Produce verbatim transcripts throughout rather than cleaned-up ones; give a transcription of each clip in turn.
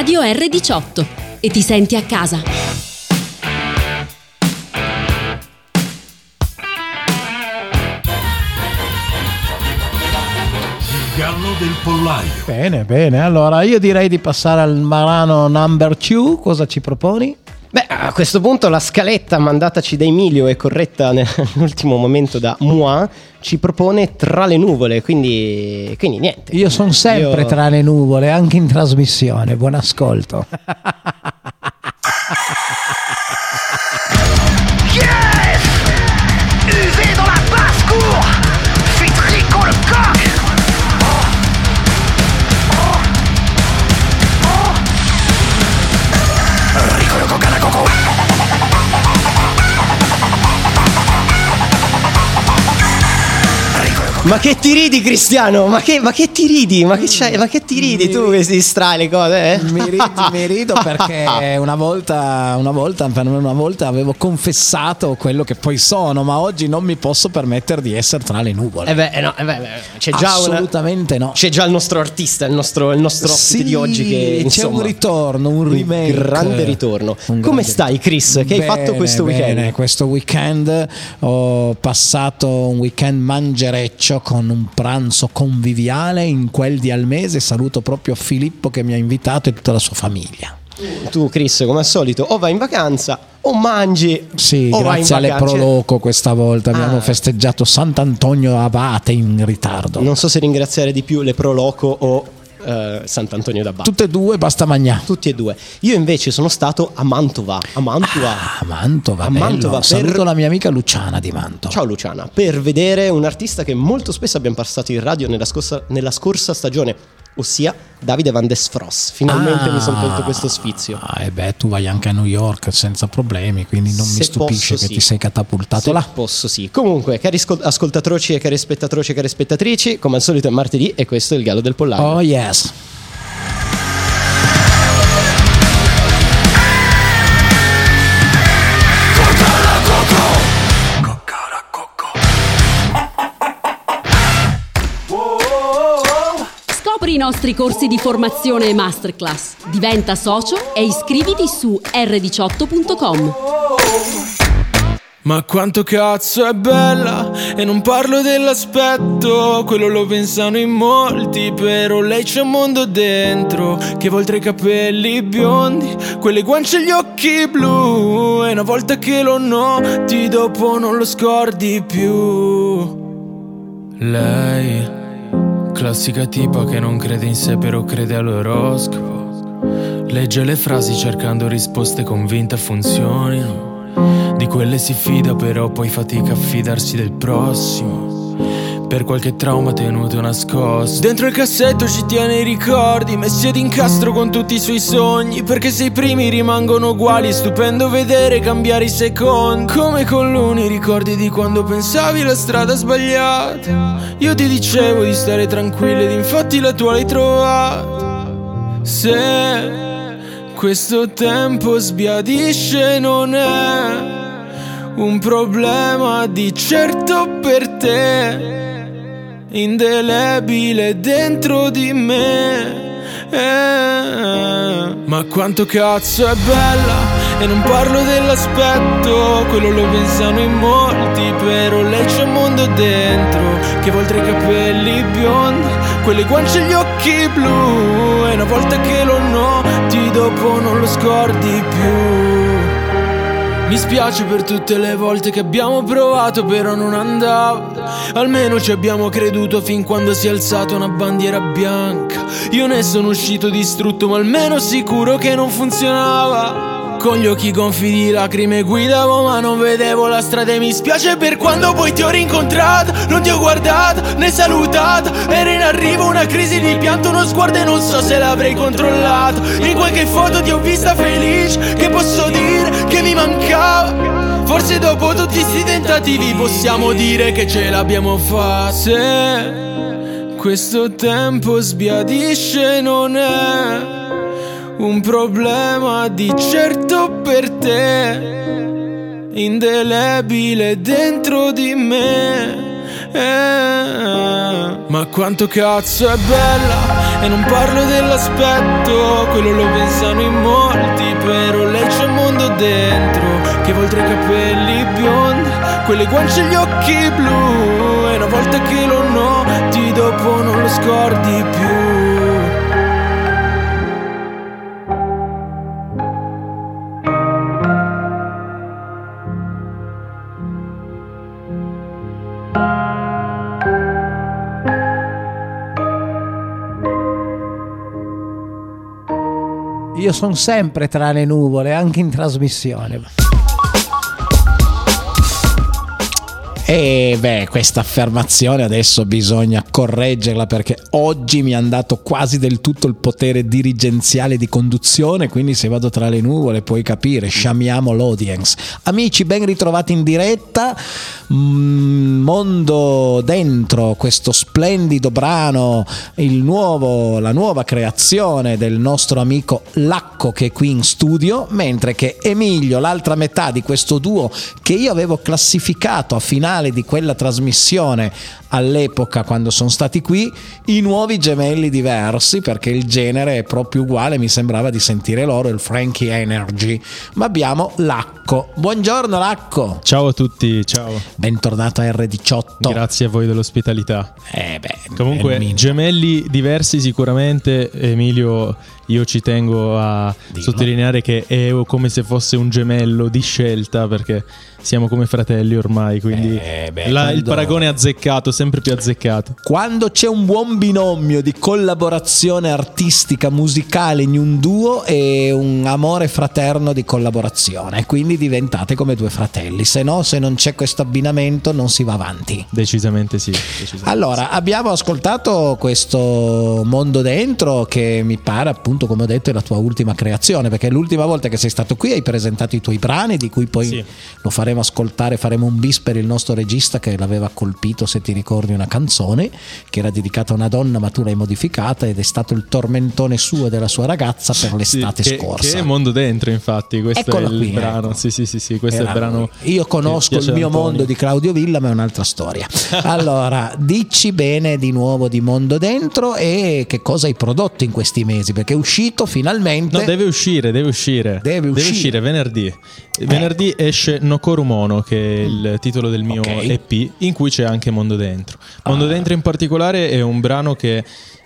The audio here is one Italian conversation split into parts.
Radio erre diciotto e ti senti a casa. Gallo del pollaio. Bene, bene. Allora io direi di passare al brano number two. Cosa ci proponi? Beh, a questo punto la scaletta mandataci da Emilio e corretta nell'ultimo momento da Moi ci propone Tra le nuvole, quindi, quindi niente. Io sono sempre Io... tra le nuvole, anche in trasmissione. Buon ascolto. Yes! Usé dans la basse-cour! Fit Rico le coq! Rico le coq à la coco! Ma che ti ridi, Cristiano? Ma che, ma che ti ridi? Ma che, c'hai, ma che ti ridi Mi tu che si distrai le cose? Eh? Mi rido, mi rido perché una volta, una volta, una volta avevo confessato quello che poi sono, ma oggi non mi posso permettere di essere tra le nuvole. Eh beh, no, eh beh, c'è già assolutamente una, no. C'è già il nostro artista, il nostro, il nostro ospite sì, di oggi che insomma, c'è un ritorno, un remake, un grande ritorno. Un Come grande... stai, Chris? Che bene, hai fatto questo weekend? Bene, questo weekend ho passato un weekend mangereccio con un pranzo conviviale in quel di Almese. Saluto proprio Filippo che mi ha invitato e tutta la sua famiglia. Tu, Chris, come al solito o vai in vacanza o mangi. Sì, o grazie alle Proloco questa volta abbiamo ah. festeggiato Sant'Antonio Abate in ritardo. Non so se ringraziare di più le Proloco o Uh, Sant'Antonio d'Abate. Tutte e due, basta mangiare. Tutti e due. Io invece sono stato a Mantova. A Mantova. Ah, Mantova, a bello. Mantova per... Saluto la mia amica Luciana di Mantova. Ciao Luciana. Per vedere un artista che molto spesso abbiamo passato in radio nella scorsa, nella scorsa stagione, ossia Davide Van des Fros. Finalmente ah, mi sono tolto questo sfizio. Ah, e beh, tu vai anche a New York senza problemi, quindi non Se mi stupisce posso, che sì. ti sei catapultato Se là. Posso sì. Comunque, cari ascol- ascoltatrici e cari spettatrici e cari spettatrici, come al solito è martedì e questo è il Gallo del Pollaio. Oh yes. Scopri i nostri corsi di formazione e masterclass. Diventa socio e iscriviti su erre diciotto punto com. Ma quanto cazzo è bella, e non parlo dell'aspetto, quello lo pensano in molti, però lei c'è un mondo dentro, che oltre i capelli biondi, quelle guance e gli occhi blu, e una volta che lo noti dopo non lo scordi più. Lei, classica tipa che non crede in sé però crede all'oroscopo, legge le frasi cercando risposte convinta funzionino. Di quelle si fida però poi fatica a fidarsi del prossimo, per qualche trauma tenuto nascosto. Dentro il cassetto ci tiene i ricordi messi ad incastro con tutti i suoi sogni, perché se i primi rimangono uguali è stupendo vedere cambiare i secondi. Come con l'uni ricordi di quando pensavi la strada sbagliata, io ti dicevo di stare tranquillo ed infatti la tua l'hai trovata. Se questo tempo sbiadisce non è un problema di certo per te, indelebile dentro di me. Eh, ma quanto cazzo è bella, e non parlo dell'aspetto, quello lo pensano in molti, però lei c'è un mondo dentro, che oltre i capelli biondi, quelle guance e gli occhi blu, e una volta che lo noti dopo non lo scordi più. Mi spiace per tutte le volte che abbiamo provato però non andava, almeno ci abbiamo creduto fin quando si è alzata una bandiera bianca. Io ne sono uscito distrutto ma almeno sicuro che non funzionava. Con gli occhi gonfi di lacrime guidavo ma non vedevo la strada, e mi spiace per quando poi ti ho rincontrata, non ti ho guardata né salutata, era in arrivo una crisi di pianto, uno sguardo e non so se l'avrei controllato. In qualche foto ti ho vista felice, che posso dire che mi mancava, forse dopo tutti sti tentativi possiamo dire che ce l'abbiamo fatta. Se questo tempo sbiadisce non è un problema di certo per te, indelebile dentro di me. Eh, ma quanto cazzo è bella, E non parlo dell'aspetto, quello lo pensano in molti, però lei c'è un mondo dentro, che volta i capelli biondi, quelle guance e gli occhi blu, e una volta che lo noti dopo non lo scordi più. Io sono sempre tra le nuvole, anche in trasmissione. E beh, questa affermazione adesso bisogna correggerla, perché oggi mi hanno dato quasi del tutto il potere dirigenziale di conduzione, quindi se vado tra le nuvole puoi capire, sciamiamo l'audience. Amici, ben ritrovati in diretta. Mondo Dentro, questo splendido brano, il nuovo, la nuova creazione del nostro amico Lacco, che è qui in studio, mentre che Emilio, l'altra metà di questo duo che io avevo classificato a finale di quella trasmissione all'epoca quando sono stati qui, i nuovi gemelli diversi, perché il genere è proprio uguale, mi sembrava di sentire loro, il Frankie Energy, ma abbiamo Lacco. Buongiorno Lacco. Ciao a tutti, ciao. Bentornato a erre diciotto. Grazie a voi dell'ospitalità. Eh beh, comunque gemelli diversi sicuramente, Emilio. Io ci tengo a Dillo. sottolineare che è come se fosse un gemello di scelta, perché siamo come fratelli ormai, quindi eh, beh, la, quando... il paragone è azzeccato, sempre più azzeccato. Quando c'è un buon binomio di collaborazione artistica, musicale in un duo, e un amore fraterno di collaborazione, quindi diventate come due fratelli, se no, se non c'è questo abbinamento non si va avanti. Decisamente sì. Decisamente allora, sì. Abbiamo ascoltato questo Mondo Dentro, che mi pare appunto, come ho detto, è la tua ultima creazione, perché l'ultima volta che sei stato qui hai presentato i tuoi brani, di cui poi sì. lo faremo ascoltare, faremo un bis per il nostro regista che l'aveva colpito, se ti ricordi, una canzone che era dedicata a una donna, ma tu l'hai modificata ed è stato il tormentone suo e della sua ragazza per l'estate sì, che, scorsa. Che è Mondo Dentro, infatti, questo Eccola è il qui, brano. Ecco. Sì, sì, sì, sì, questo era, è il brano. Io conosco il mio Antonio. mondo di Claudio Villa, ma è un'altra storia. Allora, dici bene di nuovo di Mondo Dentro e che cosa hai prodotto in questi mesi, perché è uscito finalmente. No, deve uscire, deve uscire. Deve uscire, deve uscire venerdì. Eh. Venerdì esce Nokorumono, che è il titolo del mio okay. E P, in cui c'è anche Mondo Dentro. Mondo ah. Dentro in particolare è un brano che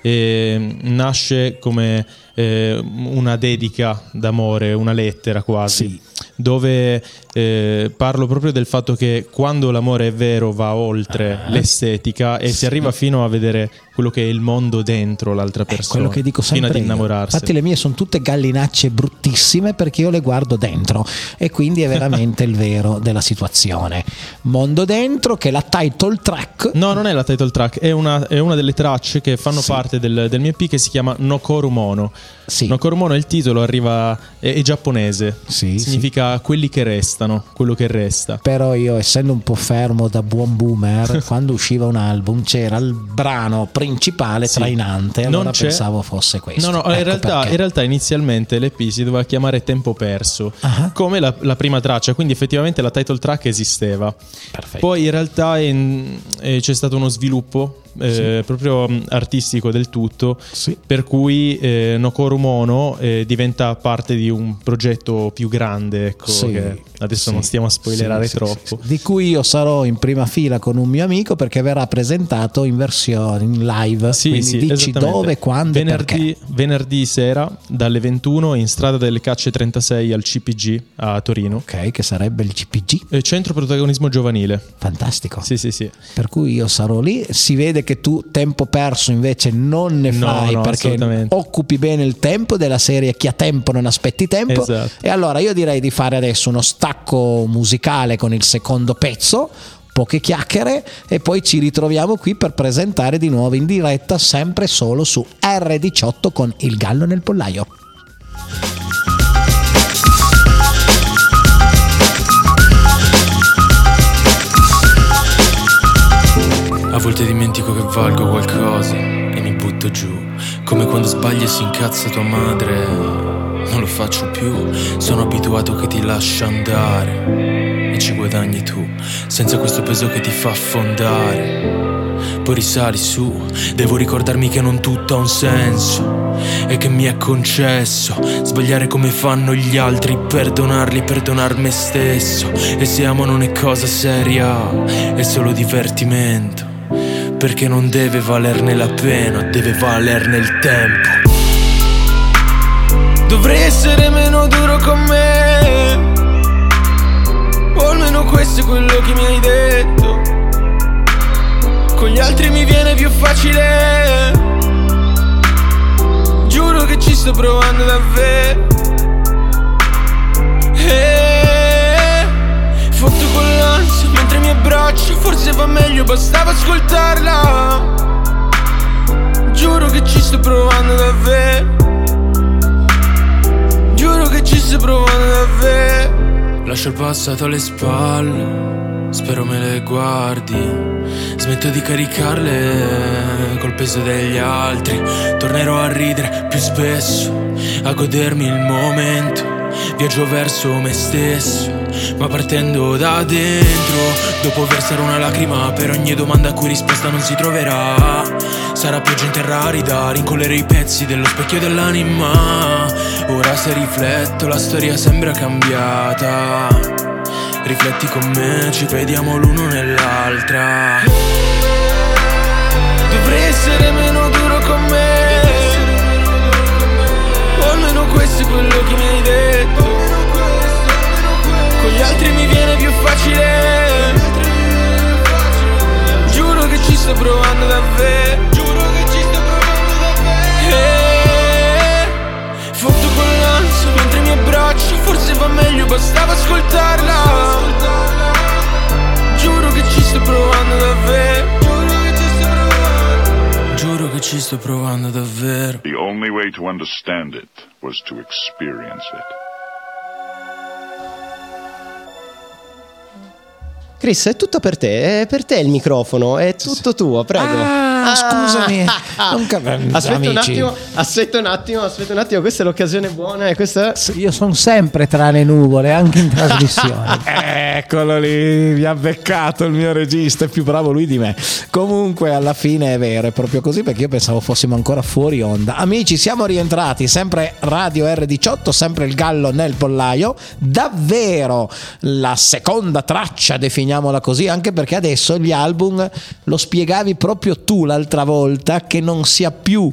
eh, nasce come eh, una dedica d'amore, una lettera quasi, sì. dove eh, parlo proprio del fatto che quando l'amore è vero va oltre ah. l'estetica e sì. si arriva fino a vedere quello che è il mondo dentro l'altra persona, è quello che dico sempre, fino ad innamorarsi. Infatti le mie sono tutte gallinacce bruttissime, perché io le guardo dentro, e quindi è veramente il vero della situazione. Mondo Dentro, che è la title track. No, non è la title track, è una, è una delle tracce che fanno sì. parte del, del mio E P, che si chiama Nokorumono. Sì. Nokorumono è il titolo, arriva è, è giapponese, sì, significa sì. quelli che restano, quello che resta. Però io, essendo un po' fermo da buon boomer, quando usciva un album c'era il brano principale sì. trainante, allora pensavo fosse questo. No, no, ecco in, realtà, in realtà inizialmente l'E P si doveva chiamare Tempo Perso, uh-huh. come la, la prima traccia, quindi effettivamente la title track esisteva. Perfetto. Poi in realtà in, eh, c'è stato uno sviluppo Eh, sì. proprio artistico del tutto, sì. per cui eh, Nokorumono eh, diventa parte di un progetto più grande, ecco, sì. che adesso sì. non stiamo a spoilerare sì, troppo, sì, sì. di cui io sarò in prima fila con un mio amico, perché verrà presentato in versione in live, sì, quindi sì, dici dove, quando venerdì, e perché. Venerdì sera dalle ventuno in strada delle Cacce trentasei al C P G a Torino, ok, che sarebbe il C P G, eh, Centro Protagonismo Giovanile. Fantastico. Sì, sì, sì. Per cui io sarò lì. Si vede che tu Tempo Perso invece non ne fai, no, no, perché occupi bene il tempo della serie, chi ha tempo non aspetti tempo, esatto. E allora io direi di fare adesso uno stacco musicale con il secondo pezzo, poche chiacchiere, e poi ci ritroviamo qui per presentare di nuovo in diretta, sempre solo su erre diciotto con Il Gallo nel Pollaio. A volte dimentico che valgo qualcosa e mi butto giù, come quando sbagli e si incazza tua madre. Non lo faccio più, sono abituato che ti lascia andare e ci guadagni tu, senza questo peso che ti fa affondare. poi risali su. Devo ricordarmi che non tutto ha un senso e che mi è concesso sbagliare come fanno gli altri, perdonarli e perdonar me stesso. E se amo non è cosa seria, è solo divertimento, perché non deve valerne la pena, deve valerne il tempo. Dovrei essere meno duro con me, o almeno questo è quello che mi hai detto. Con gli altri mi viene più facile, giuro che ci sto provando davvero. E fotto con l'ansia mentre mi abbraccio, forse va meglio, bastava ascoltarla. Giuro che ci sto provando davvero, giuro che ci sto provando davvero. Lascio il passato alle spalle, spero me le guardi. Smetto di caricarle col peso degli altri. Tornerò a ridere più spesso, a godermi il momento. Viaggio verso me stesso, ma partendo da dentro. Dopo versare una lacrima per ogni domanda a cui risposta non si troverà. Sarà pioggia in terra arida, rincoglierò i pezzi dello specchio dell'anima. Ora se rifletto la storia sembra cambiata. Rifletti con me, ci vediamo l'uno nell'altra. Dovrei essere meno duro con me, o almeno questo è quello che mi hai detto. Con gli altri mi viene più facile, giuro che ci sto provando davvero. Giuro che ci sto provando davvero. E fotto con l'ansia mentre mi abbraccio, forse va meglio, bastava ascoltarla. Giuro che ci sto provando davvero, giuro che ci sto provando davvero. The only way to understand it was to experience it. Chris, è tutto per te, è per te il microfono, è tutto tuo, prego. Ah, Ah, scusami, non cap- aspetta amici. un attimo, aspetta un attimo, aspetta un attimo, questa è l'occasione buona e questa è... Io sono sempre tra le nuvole, anche in trasmissione. Eccolo lì, mi ha beccato il mio regista, è più bravo lui di me. Comunque alla fine è vero, è proprio così, perché io pensavo fossimo ancora fuori onda. Amici, siamo rientrati, sempre Radio erre diciotto, sempre il gallo nel pollaio. Davvero la seconda traccia, definiamola così, anche perché adesso gli album, lo spiegavi proprio tu l'altra volta, che non si ha più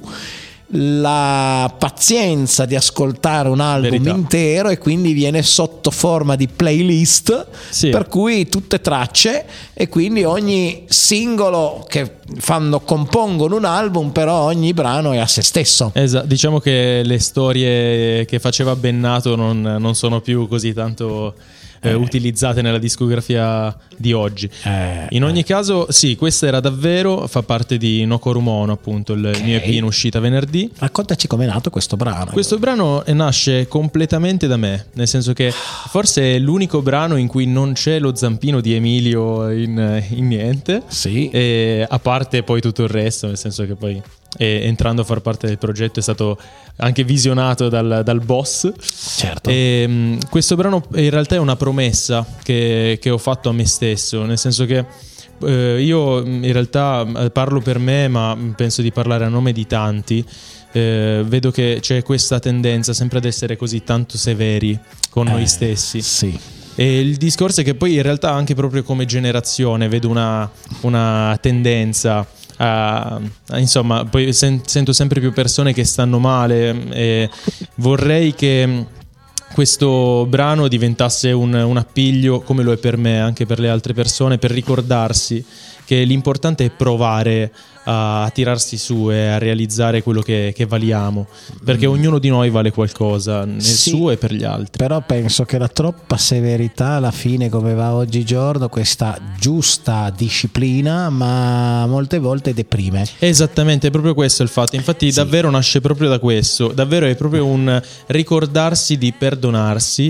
la pazienza di ascoltare un album Verità. intero, e quindi viene sotto forma di playlist, Sì. per cui tutte tracce, e quindi ogni singolo che fanno compongono un album, però ogni brano è a se stesso. Esatto, diciamo che le storie che faceva Bennato non, non sono più così tanto eh, utilizzate nella discografia di oggi. Eh, In ogni caso, sì, questa era davvero, fa parte di No Corumono, appunto, il Ok. mio E P in uscita venerdì. Raccontaci com'è nato questo brano. Questo brano nasce completamente da me, nel senso che forse è l'unico brano in cui non c'è lo zampino di Emilio in, in niente. Sì. E a parte poi tutto il resto, nel senso che poi eh, entrando a far parte del progetto è stato anche visionato dal, dal boss. Certo. E, mh, questo brano in realtà è una promessa che, che ho fatto a me stesso, nel senso che eh, io in realtà parlo per me, ma penso di parlare a nome di tanti. Eh, vedo che c'è questa tendenza sempre ad essere così tanto severi con Eh, noi stessi. Sì. E il discorso è che poi in realtà anche proprio come generazione vedo una, una tendenza a, a- insomma, poi sen- sento sempre più persone che stanno male, e vorrei che questo brano diventasse un, un appiglio, come lo è per me, anche per le altre persone, per ricordarsi che l'importante è provare a tirarsi su e a realizzare quello che, che valiamo, perché ognuno di noi vale qualcosa nel Sì. suo e per gli altri. Però penso che la troppa severità alla fine, come va oggigiorno, questa giusta disciplina, ma molte volte deprime. Esattamente, è proprio questo il fatto. Infatti Sì. davvero nasce proprio da questo. Davvero è proprio un ricordarsi di perdonarsi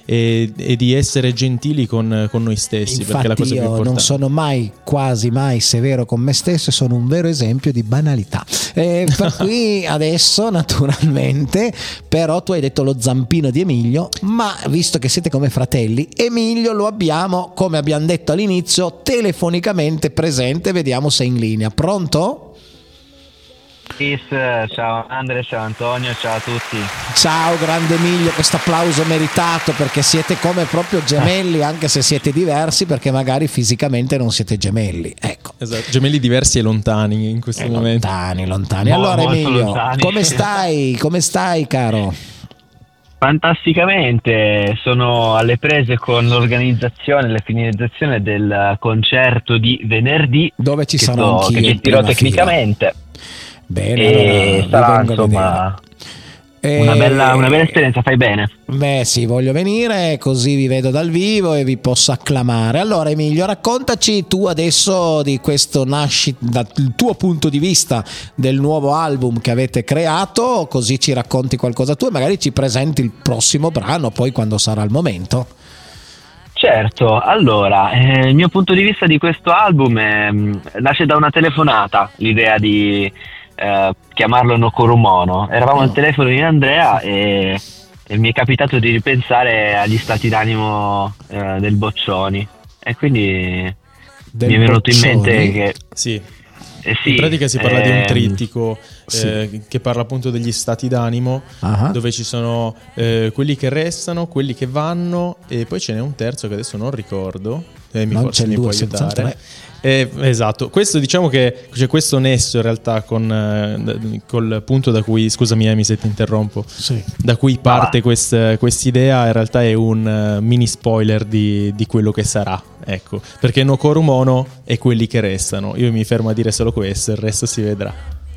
e, e di essere gentili con, con noi stessi. Infatti perché la cosa io più importante. non sono mai, quasi mai severo con me stesso e sono un vero esempio di banalità. Eh, per cui adesso naturalmente, però tu hai detto lo zampino di Emilio, ma visto che siete come fratelli, Emilio lo abbiamo, come abbiamo detto all'inizio, telefonicamente presente. Vediamo se è in linea. Pronto? Ciao Andrea, ciao Antonio, ciao a tutti. Ciao grande Emilio, questo applauso meritato, perché siete come proprio gemelli, anche se siete diversi, perché magari fisicamente non siete gemelli, ecco. Esatto, gemelli diversi e lontani in questo eh, momento. Lontani, lontani. Mo- allora molto Emilio, lontani. come stai? Come stai, caro? Fantasticamente, sono alle prese con l'organizzazione e la finalizzazione del concerto di venerdì, dove ci che sarò sto- anch'io che in gestirò prima tecnicamente. Bene, E allora, vi sarà vengo a insomma vedere. una Eh, bella, una bella esperienza, fai bene. Beh sì, voglio venire così vi vedo dal vivo e vi posso acclamare. Allora Emilio, raccontaci tu adesso di questo nascita, dal tuo punto di vista del nuovo album che avete creato, così ci racconti qualcosa tu e magari ci presenti il prossimo brano poi quando sarà il momento. Certo, allora, eh, il mio punto di vista di questo album è, mh, nasce da una telefonata, l'idea di eh, chiamarlo Nokorumono. Eravamo al telefono di Andrea e, e mi è capitato di ripensare agli stati d'animo eh, del Boccioni e quindi Del mi è venuto in mente Boccioni? che... Sì. eh sì, In pratica si parla di un ehm, trittico sì. eh, che parla appunto degli stati d'animo, Ah. dove ci sono eh, quelli che restano, quelli che vanno e poi ce n'è un terzo che adesso non ricordo, eh, mi Non forse c'è il mi può due senza il aiutare. tre. Eh, esatto, questo diciamo che c'è questo nesso in realtà con eh, col punto da cui, scusami Emi se ti interrompo, Sì. da cui parte quest- quest'idea, in realtà è un eh, mini spoiler di, di quello che sarà, ecco, perché Nokorumono è quelli che restano, io mi fermo a dire solo questo, il resto si vedrà.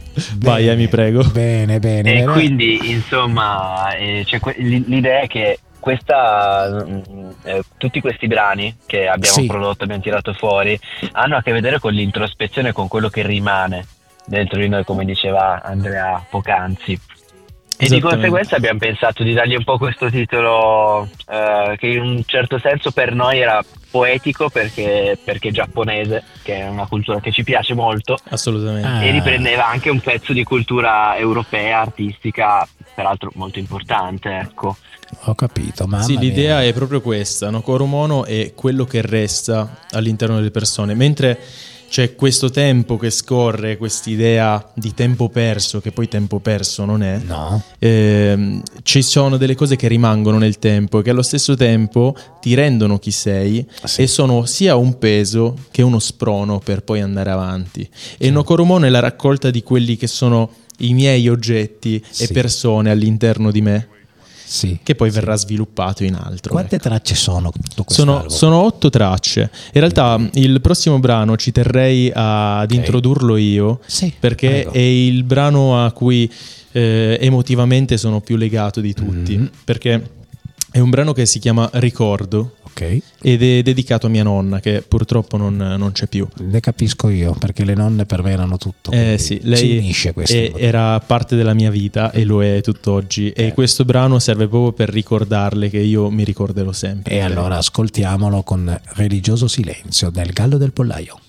Vai Emi, prego. Bene, bene. E bene. quindi insomma eh, c'è que- l- l'idea è che questa, mh, eh, tutti questi brani che abbiamo Sì. prodotto, abbiamo tirato fuori, hanno a che vedere con l'introspezione, con quello che rimane dentro di noi, come diceva Andrea poc'anzi. E di Esattamente. conseguenza abbiamo pensato di dargli un po' questo titolo eh, che in un certo senso per noi era poetico perché, perché giapponese, che è una cultura che ci piace molto. Assolutamente. Ah. E riprendeva anche un pezzo di cultura europea, artistica, peraltro molto importante, ecco. Ho capito, mamma Sì, l'idea mia. è proprio questa, Nokorumono è quello che resta all'interno delle persone, mentre c'è questo tempo che scorre, quest'idea di tempo perso, che poi tempo perso non è. No. Ehm, ci sono delle cose che rimangono nel tempo e che allo stesso tempo ti rendono chi sei Sì. e sono sia un peso che uno sprono per poi andare avanti. E Nokorumono è la raccolta di quelli che sono i miei oggetti Sì. e persone all'interno di me, Sì. che poi verrà sviluppato in altro. Quante ecco. tracce sono tutto questo Sono, album? sono otto tracce. In realtà il prossimo brano ci terrei ad Ok. introdurlo io, Sì, perché prego. è il brano a cui eh, emotivamente sono più legato di tutti, Mm. perché è un brano che si chiama Ricordo Ok, ed è dedicato a mia nonna che purtroppo non, non c'è più. ne capisco io, perché le nonne per me erano tutto. Eh quindi sì, ci lei unisce questo. è- era parte della mia vita e lo è tutt'oggi Eh. e questo brano serve proprio per ricordarle che io mi ricorderò sempre. E allora ascoltiamolo con Religioso Silenzio del Gallo del Pollaio.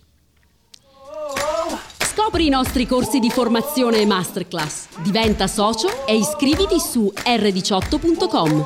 Scopri i nostri corsi di formazione e masterclass. Diventa socio e iscriviti su erre diciotto punto com.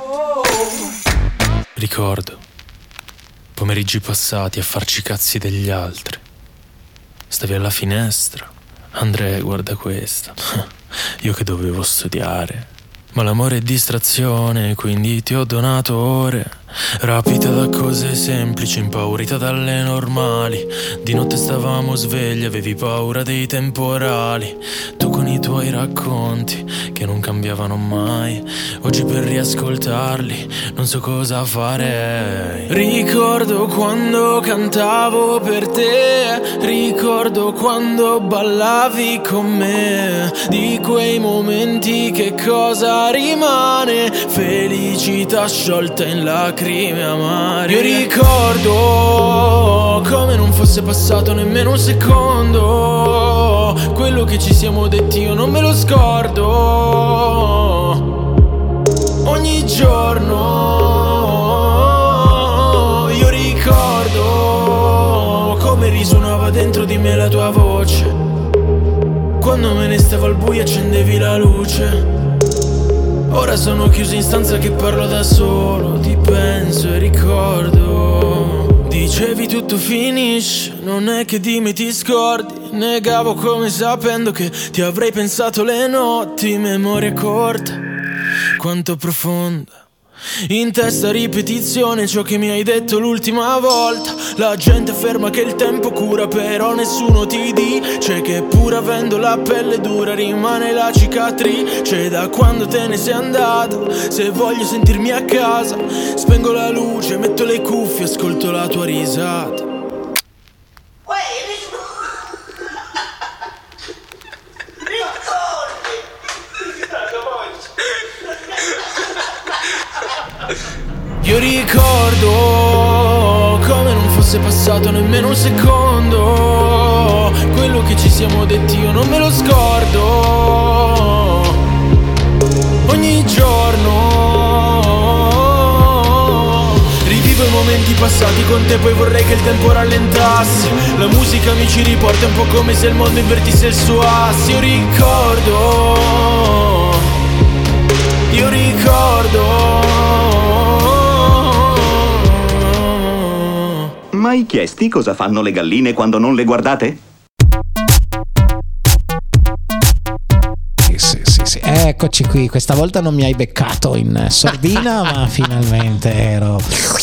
Ricordo pomeriggi passati a farci cazzi degli altri. Stavi alla finestra. Andrea, guarda questa. Io che dovevo studiare. Ma l'amore è distrazione, quindi ti ho donato ore. Rapita da cose semplici, impaurita dalle normali. Di notte stavamo svegli, avevi paura dei temporali. Tu con i tuoi racconti, che non cambiavano mai. Oggi per riascoltarli, non so cosa farei. Ricordo quando cantavo per te. Ricordo quando ballavi con me. Di quei momenti che cosa rimane? Felicità sciolta in lacrime amare. Io ricordo come non fosse passato nemmeno un secondo. Quello che ci siamo detti io non me lo scordo. Ogni giorno risuonava dentro di me la tua voce. Quando me ne stavo al buio accendevi la luce. Ora sono chiuso in stanza che parlo da solo, ti penso e ricordo. Dicevi tutto finisce, non è che di me ti scordi. Negavo come sapendo che ti avrei pensato le notti. Memoria corta, quanto profonda. In testa ripetizione ciò che mi hai detto l'ultima volta. La gente afferma che il tempo cura, però nessuno ti dice che pur avendo la pelle dura rimane la cicatrice da quando te ne sei andato. Se voglio sentirmi a casa, spengo la luce, metto le cuffie, ascolto la tua risata. Io ricordo come non fosse passato nemmeno un secondo. Quello che ci siamo detti io non me lo scordo. Ogni giorno rivivo i momenti passati con te, poi vorrei che il tempo rallentasse. La musica mi ci riporta un po' come se il mondo invertisse il suo asse. Io ricordo, io ricordo. Mai chiesti cosa fanno le galline quando non le guardate? Sì, sì, sì, sì. Eccoci qui, questa volta non mi hai beccato in sordina, ma finalmente ero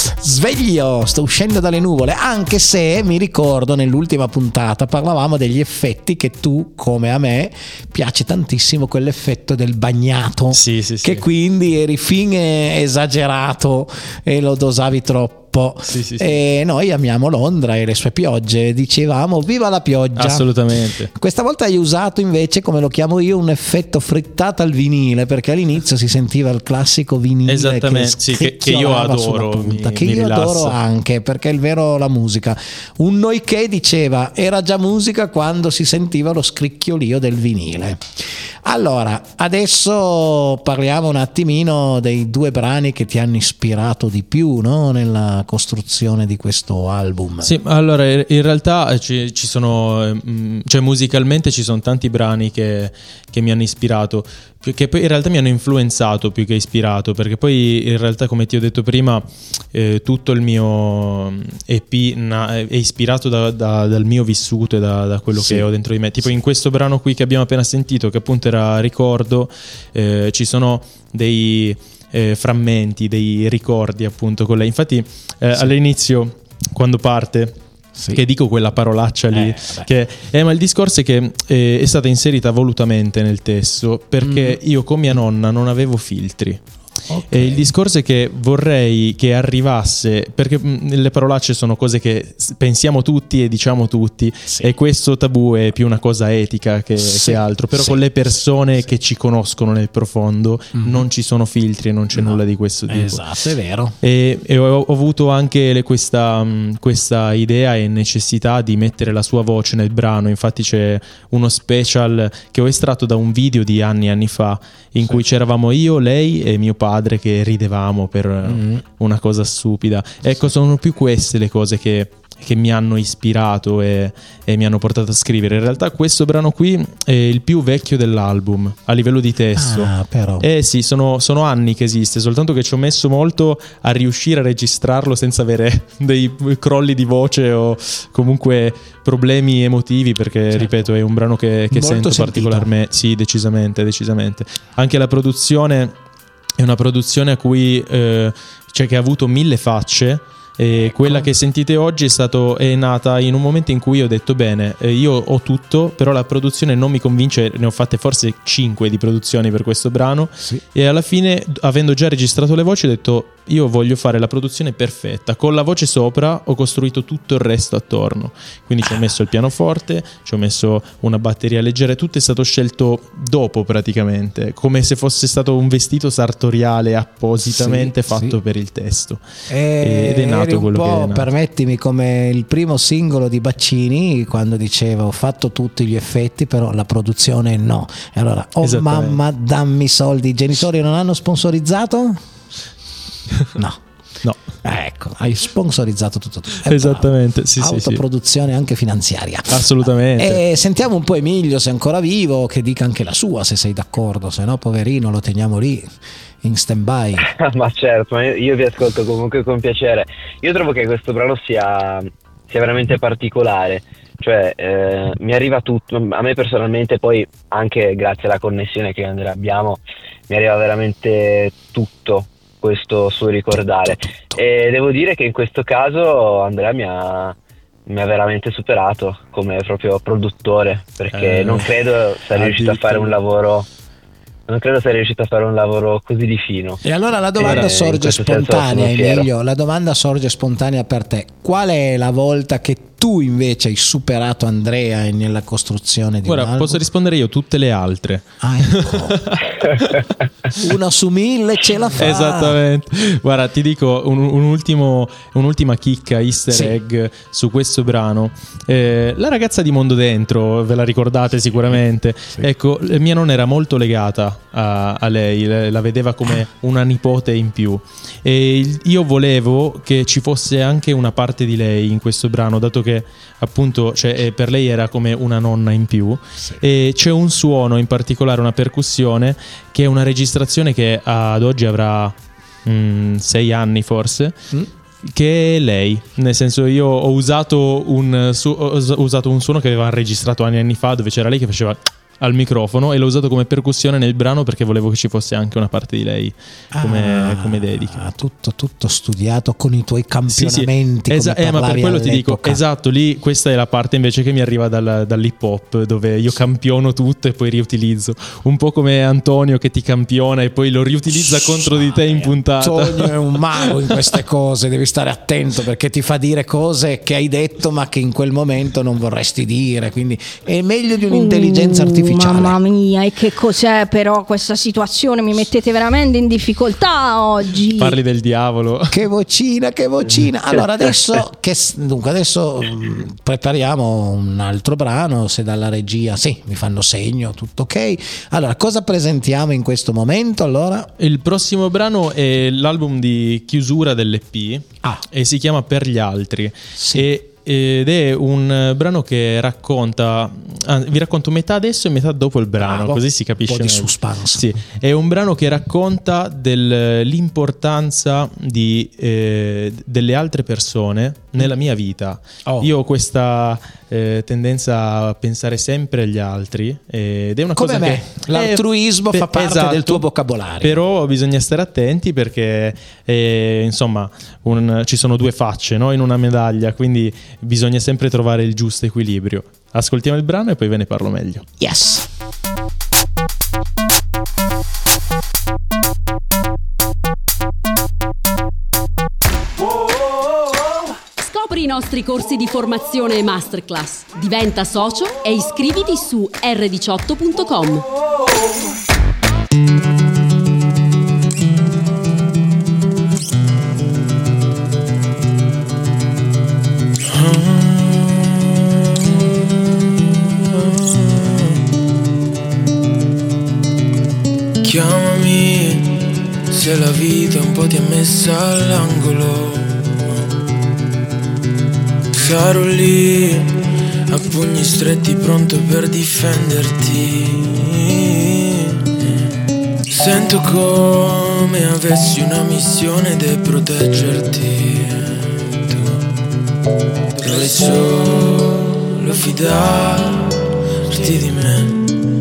sveglio, sto uscendo dalle nuvole, anche se mi ricordo nell'ultima puntata parlavamo degli effetti che tu, come a me, piace tantissimo quell'effetto del bagnato, sì, sì, sì. Che quindi eri fin esagerato e lo dosavi troppo. Sì, sì, sì. E noi amiamo Londra e le sue piogge, dicevamo viva la pioggia. Assolutamente. Questa volta hai usato invece, come lo chiamo io, un effetto frittata al vinile, perché all'inizio si sentiva il classico vinile. Esattamente, che, sì, che, che io adoro, punta, mi, che mi io rilassa. adoro anche, perché è il vero la musica. Un noi che diceva era già musica quando si sentiva lo scricchiolio del vinile. Allora, adesso parliamo un attimino dei due brani che ti hanno ispirato di più, no? Nella costruzione di questo album. Sì, allora in realtà ci, ci sono, cioè musicalmente ci sono tanti brani che, che mi hanno ispirato, che poi in realtà mi hanno influenzato più che ispirato, perché poi in realtà, come ti ho detto prima, eh, tutto il mio E P na- è ispirato da, da, dal mio vissuto e da, da quello sì. che ho dentro di me. Tipo sì. In questo brano qui che abbiamo appena sentito, che appunto era Ricordo, eh, ci sono dei eh, frammenti, dei ricordi appunto con lei. Infatti eh, sì. all'inizio, quando parte, sì. che dico quella parolaccia lì, eh, che eh, ma il discorso è che eh, è stata inserita volutamente nel testo, perché mm. io con mia nonna non avevo filtri. Okay. E il discorso è che vorrei che arrivasse, perché le parolacce sono cose che pensiamo tutti e diciamo tutti, sì. e questo tabù è più una cosa etica che, sì. che altro, però sì. con le persone sì. che ci conoscono nel profondo mm-hmm. non ci sono filtri e non c'è no. nulla di questo tipo. Esatto, è vero. E, e ho, ho avuto anche le, questa, questa idea e necessità di mettere la sua voce nel brano. Infatti c'è uno special che ho estratto da un video di anni e anni fa, in sì. cui c'eravamo io, lei e mio padre che ridevamo per mm-hmm. una cosa stupida. Ecco, sì. sono più queste le cose che, che mi hanno ispirato e, e mi hanno portato a scrivere. In realtà questo brano qui è il più vecchio dell'album a livello di testo. Ah, però. Eh sì, sono, sono anni che esiste, soltanto che ci ho messo molto a riuscire a registrarlo senza avere dei crolli di voce o comunque problemi emotivi, perché certo. ripeto, è un brano che, che sento sentito. particolarmente. Sì, decisamente, decisamente. Anche la produzione è una produzione a cui eh, cioè che ha avuto mille facce. E ecco. Quella che sentite oggi è, stato, è nata in un momento in cui ho detto bene, eh, io ho tutto, però la produzione non mi convince. Ne ho fatte forse cinque di produzioni per questo brano, sì. e alla fine, avendo già registrato le voci, ho detto io voglio fare la produzione perfetta, con la voce sopra ho costruito tutto il resto attorno, quindi ci ho messo il pianoforte, ci ho messo una batteria leggera, tutto è stato scelto dopo praticamente, come se fosse stato un vestito sartoriale appositamente sì, fatto sì. per il testo, e ed è nato quello po', che è nato. Permettimi, come il primo singolo di Baccini, quando diceva ho fatto tutti gli effetti però la produzione no, e allora oh mamma dammi soldi. I genitori non hanno sponsorizzato? No. No. Ecco, hai sponsorizzato tutto tu. Eh, Esattamente, sì, sì, autoproduzione sì. anche finanziaria. Assolutamente. E sentiamo un po' Emilio, se è ancora vivo, che dica anche la sua, se sei d'accordo, se no poverino lo teniamo lì in stand by. Ma certo, ma io, io vi ascolto comunque con piacere. Io trovo che questo brano sia, sia veramente particolare, cioè eh, mi arriva tutto, a me personalmente, poi anche grazie alla connessione che Andrea abbiamo, mi arriva veramente tutto questo suo ricordare, e devo dire che in questo caso Andrea mi ha, mi ha veramente superato come proprio produttore, perché eh, non credo sia riuscito a fare un lavoro non credo sia riuscito a fare un lavoro così di fino. E allora la domanda eh, sorge spontanea, Emilio, la domanda sorge spontanea per te: qual è la volta che tu invece hai superato Andrea nella costruzione di Ora, un album? posso rispondere io, tutte le altre. Ah, ecco. Una su mille ce la fa. Esattamente. Guarda, ti dico un, un ultimo, un'ultima chicca easter sì. egg su questo brano. Eh, la ragazza di Mondo Dentro, ve la ricordate sicuramente. Sì. Ecco, mia nonna era molto legata a, a lei, la vedeva come una nipote in più. E io volevo che ci fosse anche una parte di lei in questo brano, dato che appunto, cioè, per lei era come una nonna in più. Sì. E c'è un suono in particolare, una percussione, che è una registrazione che ad oggi avrà mm, sei anni forse, mm. che è lei, nel senso, io ho usato un, su, ho usato un suono che aveva registrato anni e anni fa, dove c'era lei che faceva al microfono, e l'ho usato come percussione nel brano perché volevo che ci fosse anche una parte di lei come, ah, come dedica. Tutto, tutto studiato con i tuoi campionamenti. Sì, sì. Esa- eh, ma per quello ti dico, esatto, lì questa è la parte invece che mi arriva dal, dall'hip hop, dove io campiono tutto e poi riutilizzo, un po' come Antonio che ti campiona e poi lo riutilizza sì, contro di te in puntata. Antonio è un mago in queste cose, devi stare attento perché ti fa dire cose che hai detto ma che in quel momento non vorresti dire, quindi è meglio di un'intelligenza artificiale. Mamma mia, e che cos'è però questa situazione? Mi mettete veramente in difficoltà oggi. Parli del diavolo. Che vocina, che vocina. Allora adesso che, dunque adesso prepariamo un altro brano, se dalla regia sì, mi fanno segno, tutto ok. Allora, cosa presentiamo in questo momento? Allora, il prossimo brano è l'album di chiusura dell'E P ah. e si chiama Per gli altri. Sì. E ed è un brano che racconta, ah, vi racconto metà adesso e metà dopo il brano, Bravo. Così si capisce un po' di meglio. suspense. Sì, è un brano che racconta dell'importanza di, eh, delle altre persone nella mia vita. Oh. Io ho questa eh, tendenza a pensare sempre agli altri, ed è una come cosa me. che l'altruismo eh, fa parte esatto, del tuo vocabolario. Però bisogna stare attenti perché eh, insomma un, ci sono due facce, no? In una medaglia, quindi bisogna sempre trovare il giusto equilibrio. Ascoltiamo il brano e poi ve ne parlo meglio. Yes. Scopri i nostri corsi di formazione e masterclass. Diventa socio e iscriviti su erre diciotto punto com. Chiamami se la vita un po' ti ha messa all'angolo. Sarò lì a pugni stretti pronto per difenderti. Sento come avessi una missione ed è proteggerti. Tu dovrei solo fidarti di me.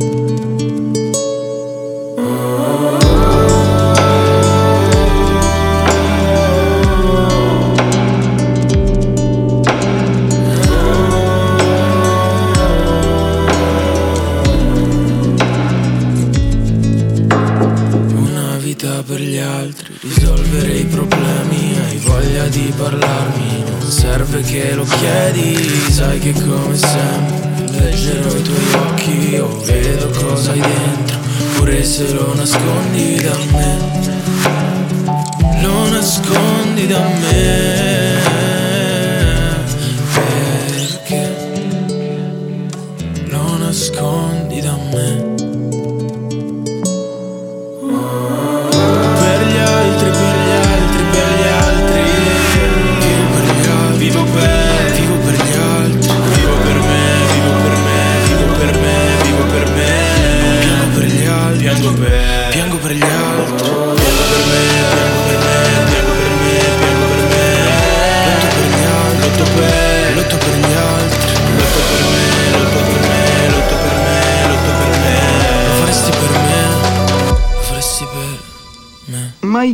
Per gli altri, risolvere i problemi, hai voglia di parlarmi, non serve che lo chiedi, sai che come sempre leggerò i tuoi occhi, io vedo cosa hai dentro, pure se lo nascondi da me, lo nascondi da me, perché lo nascondi da me. Per gli altri, per gli altri, per gli altri,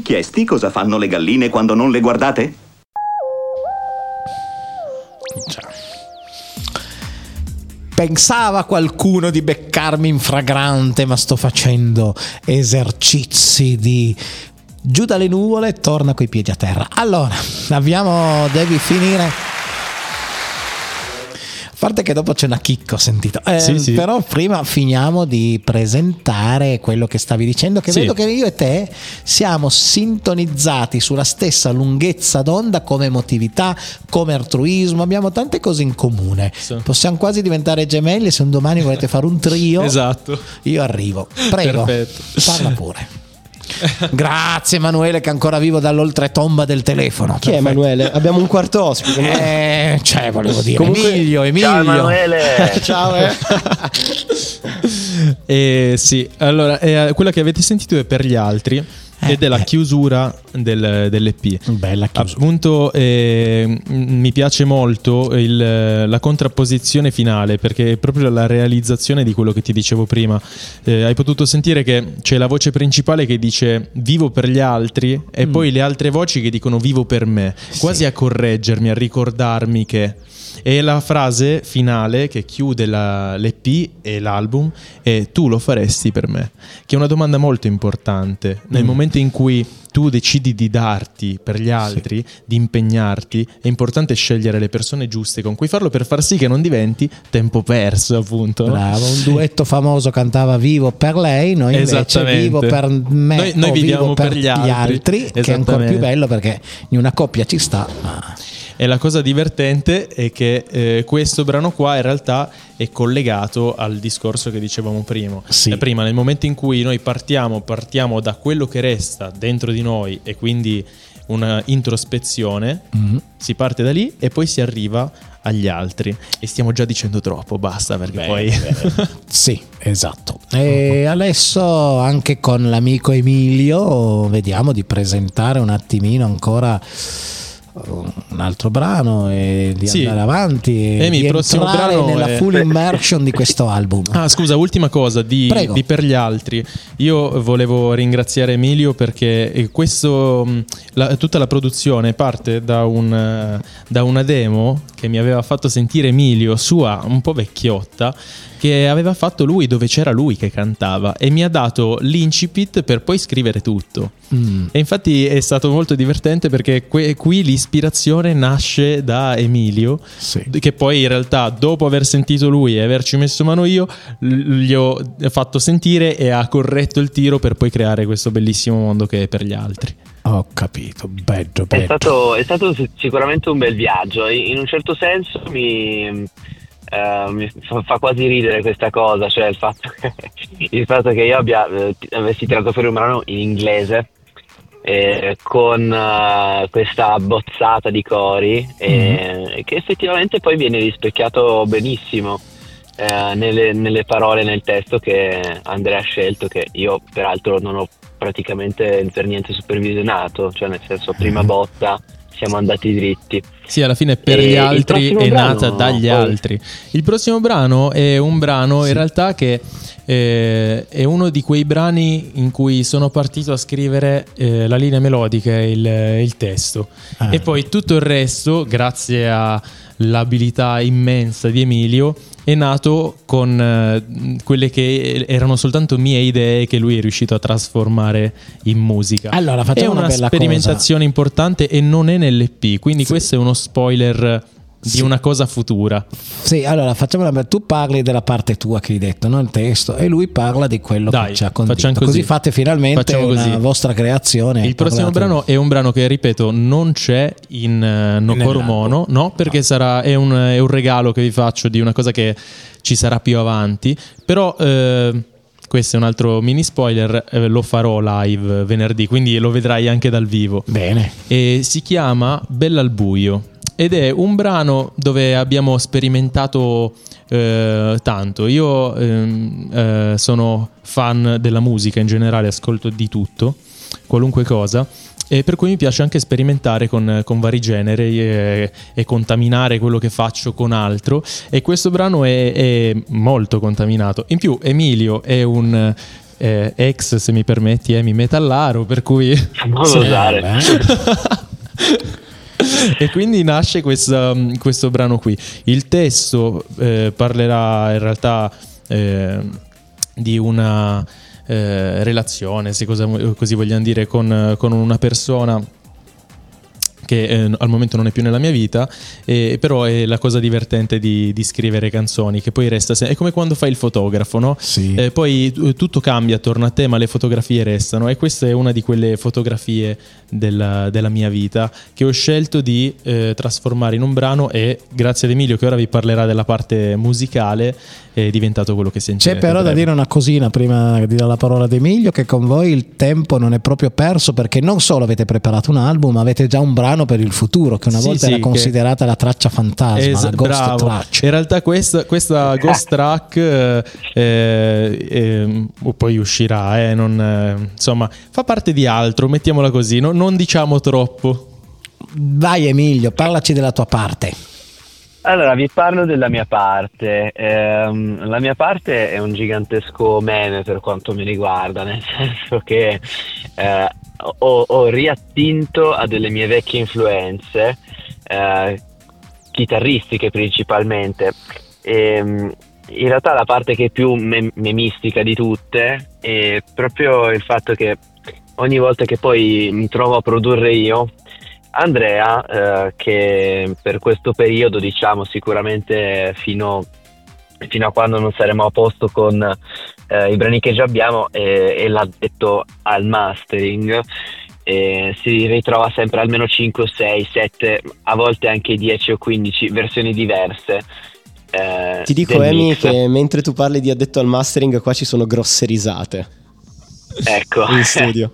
chiesti cosa fanno le galline quando non le guardate? Pensava qualcuno di beccarmi in fragrante, ma sto facendo esercizi di giù dalle nuvole, torna coi piedi a terra. Allora, abbiamo, devi finire. A parte che dopo c'è una chicca, ho sentito. Eh, sì, sì. Però prima finiamo di presentare quello che stavi dicendo, che sì. vedo che io e te siamo sintonizzati sulla stessa lunghezza d'onda come emotività, come altruismo, abbiamo tante cose in comune. Sì. Possiamo quasi diventare gemelli se un domani volete fare un trio. Esatto. Io arrivo. Prego, perfetto. Parla pure. Grazie Emanuele che è ancora vivo dall'oltretomba del telefono. Chi Perfetto. È Emanuele? Abbiamo un quarto ospite. Eh, cioè volevo dire Comunque... Emilio, Emilio. Ciao Emanuele. Ciao. Eh. eh, sì, allora eh, quella che avete sentito è Per gli altri. Eh, ed è la eh. chiusura del, dell'E P. Bella chiusura. Appunto eh, mi piace molto il, la contrapposizione finale, perché è proprio la realizzazione di quello che ti dicevo prima. Eh, hai potuto sentire che c'è la voce principale che dice vivo per gli altri e mm. poi le altre voci che dicono vivo per me, quasi sì. a correggermi, a ricordarmi che... E la frase finale che chiude la, l'E P e l'album è tu lo faresti per me, che è una domanda molto importante. Nel mm. momento in cui tu decidi di darti per gli altri, sì. di impegnarti, è importante scegliere le persone giuste con cui farlo per far sì che non diventi tempo perso, appunto. Bravo, no? Un duetto famoso cantava vivo per lei, noi invece vivo per me, noi, noi viviamo vivo per, per gli altri, altri che è ancora più bello perché in una coppia ci sta. Ma... E la cosa divertente è che eh, questo brano qua in realtà è collegato al discorso che dicevamo prima. Sì. Eh, prima, nel momento in cui noi partiamo, partiamo da quello che resta dentro di noi e quindi una introspezione, mm-hmm. si parte da lì e poi si arriva agli altri. E stiamo già dicendo troppo, basta perché beh, poi... Beh. Sì, esatto. E adesso anche con l'amico Emilio vediamo di presentare un attimino ancora... un altro brano e di sì. andare avanti e Emi, di entrare nella è... full immersion di questo album. Ah scusa, ultima cosa di, di Per gli altri. Io volevo ringraziare Emilio perché questo la, tutta la produzione parte da, un, da una demo che mi aveva fatto sentire Emilio, sua un po' vecchiotta, che aveva fatto lui, dove c'era lui che cantava, e mi ha dato l'incipit per poi scrivere tutto. Mm. E infatti è stato molto divertente perché que- qui l'ispirazione nasce da Emilio, sì. che poi in realtà dopo aver sentito lui e averci messo mano io l- gli ho fatto sentire e ha corretto il tiro per poi creare questo bellissimo mondo che è Per gli altri. Ho capito, bello, bello. È stato, è stato sicuramente un bel viaggio, in un certo senso mi... Uh, mi fa quasi ridere questa cosa, cioè il fatto che, il fatto che io abbia eh, avessi tirato fuori un brano in inglese eh, con uh, questa bozzata di cori eh, mm. che effettivamente poi viene rispecchiato benissimo eh, nelle, nelle parole, nel testo che Andrea ha scelto, che io peraltro non ho praticamente per niente supervisionato, cioè nel senso prima botta siamo andati dritti. Sì, alla fine Per e gli altri è brano, nata dagli poi... altri. Il prossimo brano è un brano sì. in realtà che eh, è uno di quei brani in cui sono partito a scrivere eh, la linea melodica e il, il testo. Ah. E poi tutto il resto, grazie all'abilità immensa di Emilio, è nato con uh, quelle che erano soltanto mie idee che lui è riuscito a trasformare in musica. Allora, facciamo è una, una bella sperimentazione cosa. importante e non è nell'E P, quindi sì. questo è uno spoiler di sì. una cosa futura. Sì, allora facciamo una... tu parli della parte tua che hai detto, no? Il testo, e lui parla di quello Dai, che ci ha condito. Così. così fate finalmente facciamo una così. vostra creazione. Il prossimo brano è un brano che, ripeto, non c'è in uh, Nokoro Mono, no? Perché no. sarà è un, è un regalo che vi faccio di una cosa che ci sarà più avanti, però eh, questo è un altro mini spoiler, eh, lo farò live venerdì, quindi lo vedrai anche dal vivo. Bene. E si chiama Bella al buio ed è un brano dove abbiamo sperimentato eh, tanto. Io ehm, eh, sono fan della musica in generale, ascolto di tutto, qualunque cosa, e per cui mi piace anche sperimentare con, con vari generi e, e contaminare quello che faccio con altro, e questo brano è, è molto contaminato. In più Emilio è un eh, ex, se mi permetti, Emi Metallaro, per cui non lo usare. E quindi nasce questa, questo brano qui. Il testo eh, parlerà in realtà eh, di una eh, relazione, se cosa, così vogliamo dire, con, con una persona che eh, al momento non è più nella mia vita, eh, però è la cosa divertente di, di scrivere canzoni, che poi resta se- è come quando fai il fotografo, no? Sì. Eh, poi eh, tutto cambia attorno a te, ma le fotografie restano, e questa è una di quelle fotografie della, della mia vita che ho scelto di eh, trasformare in un brano, e grazie ad Emilio, che ora vi parlerà della parte musicale, è diventato quello che sentirete. C'è però da dire una cosina prima di dare la parola ad Emilio, che con voi il tempo non è proprio perso, perché non solo avete preparato un album, ma avete già un brano per il futuro, che una Sì, volta sì, era considerata che... la traccia fantasma, Es- la ghost bravo. track. In realtà questa, questa ghost track eh, eh, eh, poi uscirà, eh, non, eh, insomma, fa parte di altro, mettiamola così, no, non diciamo troppo. Vai Emilio, parlaci della tua parte. Allora, vi parlo della mia parte. Ehm, la mia parte è un gigantesco meme per quanto mi riguarda, nel senso che eh, ho, ho riattinto a delle mie vecchie influenze, eh, chitarristiche principalmente. E, in realtà la parte che è più mem- memistica di tutte è proprio il fatto che ogni volta che poi mi trovo a produrre io, Andrea, eh, che per questo periodo, diciamo sicuramente fino, fino a quando non saremo a posto con eh, i brani che già abbiamo, e, e l'ha detto al mastering, e si ritrova sempre almeno cinque, sei, sette, a volte anche dieci o quindici versioni diverse. Eh, Ti dico, Emi, che mentre tu parli di addetto al mastering, qua ci sono grosse risate. Ecco. In studio.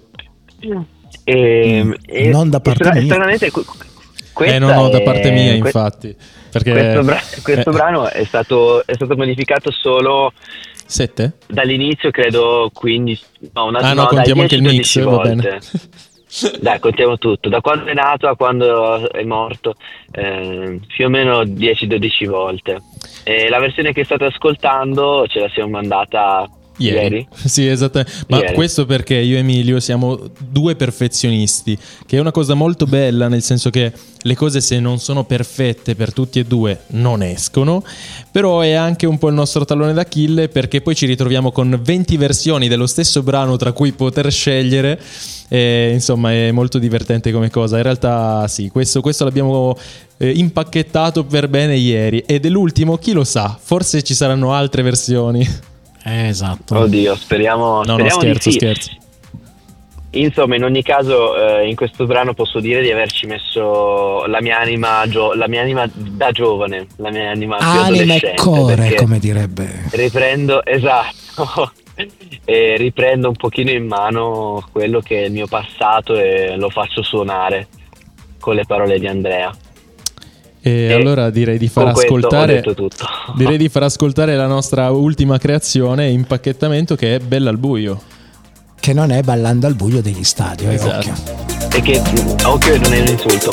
E, Mm, e, non da parte e mia. stranamente que- Eh no, no, da è- parte mia, que- infatti. Perché, questo, bra- questo eh, brano è stato, è stato modificato solo Sette? dall'inizio, credo quindici, no, una, Ah no, no, dai, contiamo anche il dieci, mix, dodici va volte. bene. Dai, contiamo tutto, da quando è nato a quando è morto, eh, più o meno dieci dodici volte. E la versione che state ascoltando ce la siamo mandata ieri. Ieri. Sì, esatto. Ma Ieri. questo perché io e Emilio siamo due perfezionisti, che è una cosa molto bella, nel senso che le cose, se non sono perfette per tutti e due, non escono. Però è anche un po' il nostro tallone d'Achille, perché poi ci ritroviamo con venti versioni dello stesso brano tra cui poter scegliere. E, insomma, è molto divertente come cosa. In realtà sì, questo, questo l'abbiamo eh, impacchettato per bene ieri, ed è l'ultimo, chi lo sa, forse ci saranno altre versioni. Eh, esatto. Oddio, speriamo, No, no, speriamo scherzo, di sì. scherzo. Insomma, in ogni caso, eh, in questo brano posso dire di averci messo la mia anima, gio- la mia anima da giovane, la mia anima più Anima e adolescente, core, perché come direbbe. riprendo, esatto, e riprendo un pochino in mano quello che è il mio passato e lo faccio suonare con le parole di Andrea. E, E allora direi di far con questo ho ascoltare detto tutto. direi di far ascoltare la nostra ultima creazione, impacchettamento, che è Bella al buio. Che non è Ballando al buio degli stadi, eh, Esatto. occhio. E che, occhio, non è un insulto.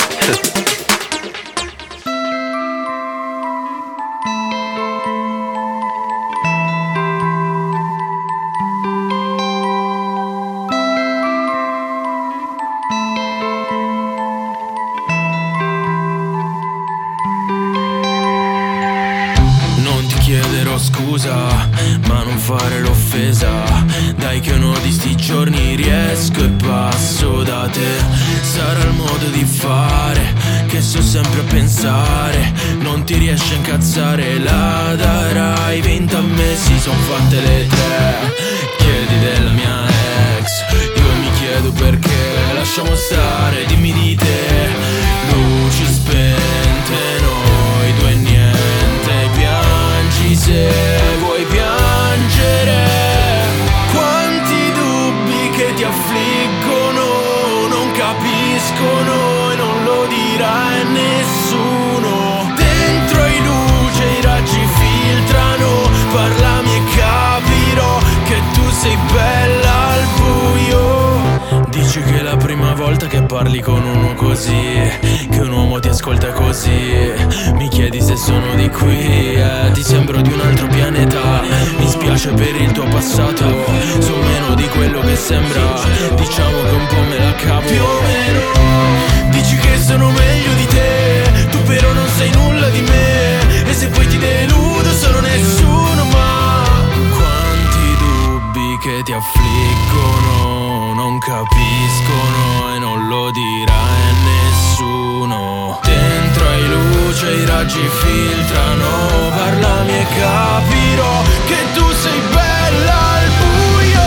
Non ti chiederò scusa, ma non fare l'offesa. Dai che uno di sti giorni riesco e passo da te. Sarà il modo di fare che so sempre a pensare. Non ti riesci a incazzare, la darai vinta a me. Si son fatte le tre, chiedi della mia ex. Io mi chiedo perché, lasciamo stare, dimmi di te. Luci spente, noi due niente, piangi se vuoi piangere. Quanti dubbi che ti affliggono, non capiscono e non lo dirà nessuno. Dentro i luce i raggi filtrano, parlami e capirò che tu sei bella al buio. Dici che è la prima volta che parli con uno così, che un uomo ti ascolta così. Mi chiedi se sono di qui, eh, ti sembro di un altro pianeta. Mi spiace dispiace per il tuo passato, so meno di quello che sembra, diciamo che un po' me la capo. Più o meno dici che sono meglio di te, tu però non sai nulla di me, e se poi ti deludo sono nessuno. Ma quanti dubbi che ti affliggono, non capiscono e non lo dirai a nessuno. Dentro hai luce, i raggi filtrano, parlami e capirò che tu sei bella al buio,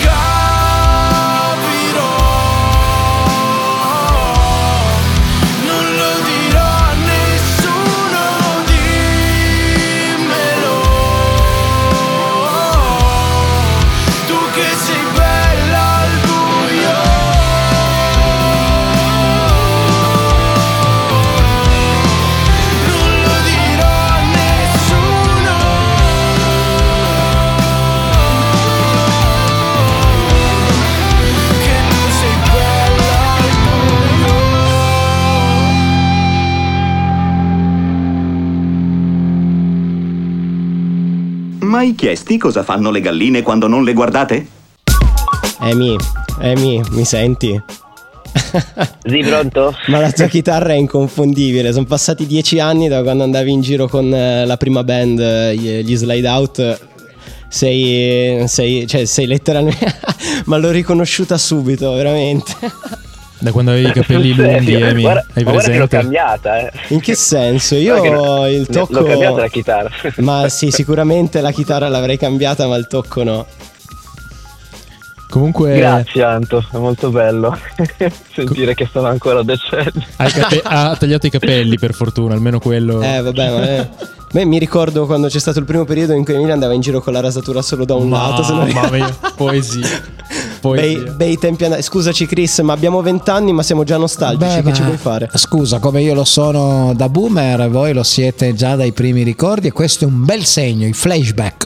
capirò. Non lo dirò a nessuno, dimmelo, tu che sei bella al buio. Non lo dirò a nessuno, che tu sei bella al buio. Mai chiesti cosa fanno le galline quando non le guardate? Amy, Amy, mi senti? Sì, pronto? Ma la tua chitarra è inconfondibile. Sono passati dieci anni da quando andavi in giro con eh, la prima band, eh, gli, gli Slide Out. Sei, sei, cioè, sei letteralmente. Ma l'ho riconosciuta subito, veramente. Da quando avevi i capelli Sul lunghi, serio? Amy, Guarda- hai ma guarda che l'ho presente? cambiata, eh. In che senso? Io Guarda che no- il tocco. l'ho cambiata la chitarra. Ma sì, sicuramente la chitarra l'avrei cambiata, ma il tocco no. Comunque Grazie Anto, è molto bello sentire che sono ancora decenti. hai cape- ha tagliato i capelli, per fortuna, almeno quello. Eh, vabbè, ma. Eh. Beh, mi ricordo quando c'è stato il primo periodo in cui Emilia andava in giro con la rasatura solo da un lato. Se non Mamma mia, poesia. Bei, Poesia. bei tempi andati. Scusaci Chris, ma abbiamo vent'anni, ma siamo già nostalgici. Beh, che ci ma- vuoi fare? Scusa, come io lo sono da boomer, voi lo siete già dai primi ricordi, e questo è un bel segno, i flashback.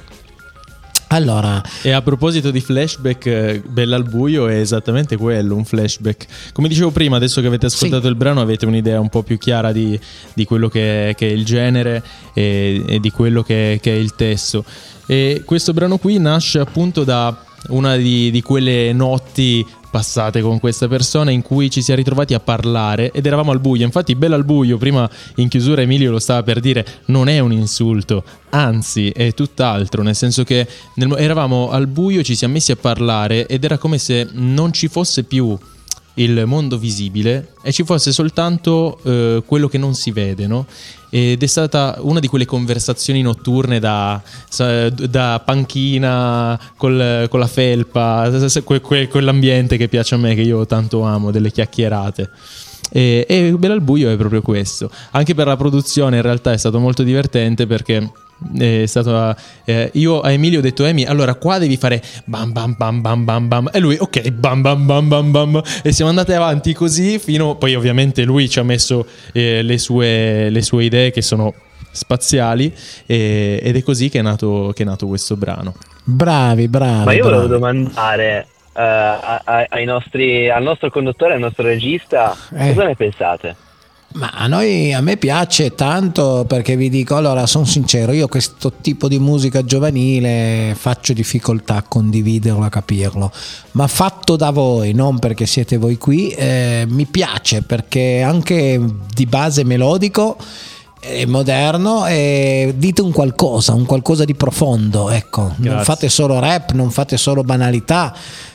Allora, E a proposito di flashback, eh, Bella al buio è esattamente quello, un flashback. Come dicevo prima, adesso che avete ascoltato Sì. il brano avete un'idea un po' più chiara di, di quello che è, che è il genere e, e di quello che è, che è il testo. E questo brano qui nasce appunto da una di, di quelle notti passate con questa persona in cui ci si è ritrovati a parlare ed eravamo al buio. Infatti Bella al buio, prima in chiusura Emilio lo stava per dire, non è un insulto, anzi è tutt'altro, nel senso che nel- eravamo al buio, ci siamo messi a parlare ed era come se non ci fosse più il mondo visibile e ci fosse soltanto eh, quello che non si vede, no? Ed è stata una di quelle conversazioni notturne da, sa- da panchina col- con la felpa, que- que- quell'ambiente che piace a me, che io tanto amo, delle chiacchierate. E, e Bella al buio è proprio questo. Anche per la produzione in realtà è stato molto divertente, perché è stato eh, io a Emilio ho detto: Emi, allora qua devi fare bam bam bam bam bam bam, e lui ok bam bam bam bam bam, e siamo andati avanti così fino, poi ovviamente lui ci ha messo eh, le sue le sue idee che sono spaziali, e- ed è così che è nato che è nato questo brano. bravi, bravi. Ma io volevo bravi. domandare eh, a- a- ai nostri, al nostro conduttore, al nostro regista, Eh. cosa ne pensate? Ma a noi, a me piace tanto, perché vi dico, allora sono sincero, io questo tipo di musica giovanile faccio difficoltà a condividerlo, a capirlo, ma fatto da voi, non perché siete voi qui, eh, mi piace, perché anche di base melodico è moderno, e dite un qualcosa, un qualcosa di profondo, ecco. Non Grazie. fate solo rap, non fate solo banalità,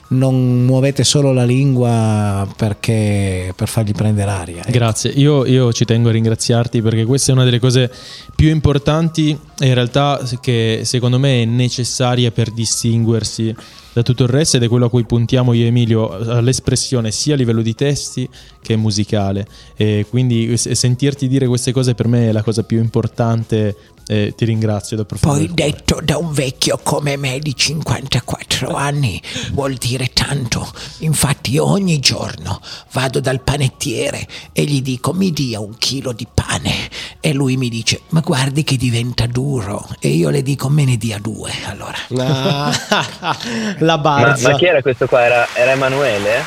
non muovete solo la lingua perché per fargli prendere aria, ecco. Grazie, io, io ci tengo a ringraziarti, perché questa è una delle cose più importanti e in realtà che secondo me è necessaria per distinguersi da tutto il resto, ed è quello a cui puntiamo io e Emilio, all'espressione sia a livello di testi che musicale, e quindi s- sentirti dire queste cose per me è la cosa più importante, e ti ringrazio da profondo Poi del cuore. detto da un vecchio come me di cinquantaquattro anni vuol dire tanto. Infatti io ogni giorno vado dal panettiere e gli dico mi dia un chilo di pane, e lui mi dice ma guardi che diventa duro, e io le dico me ne dia due. Allora Ah, la Ma, barza. ma chi era questo qua? Era, era Emanuele?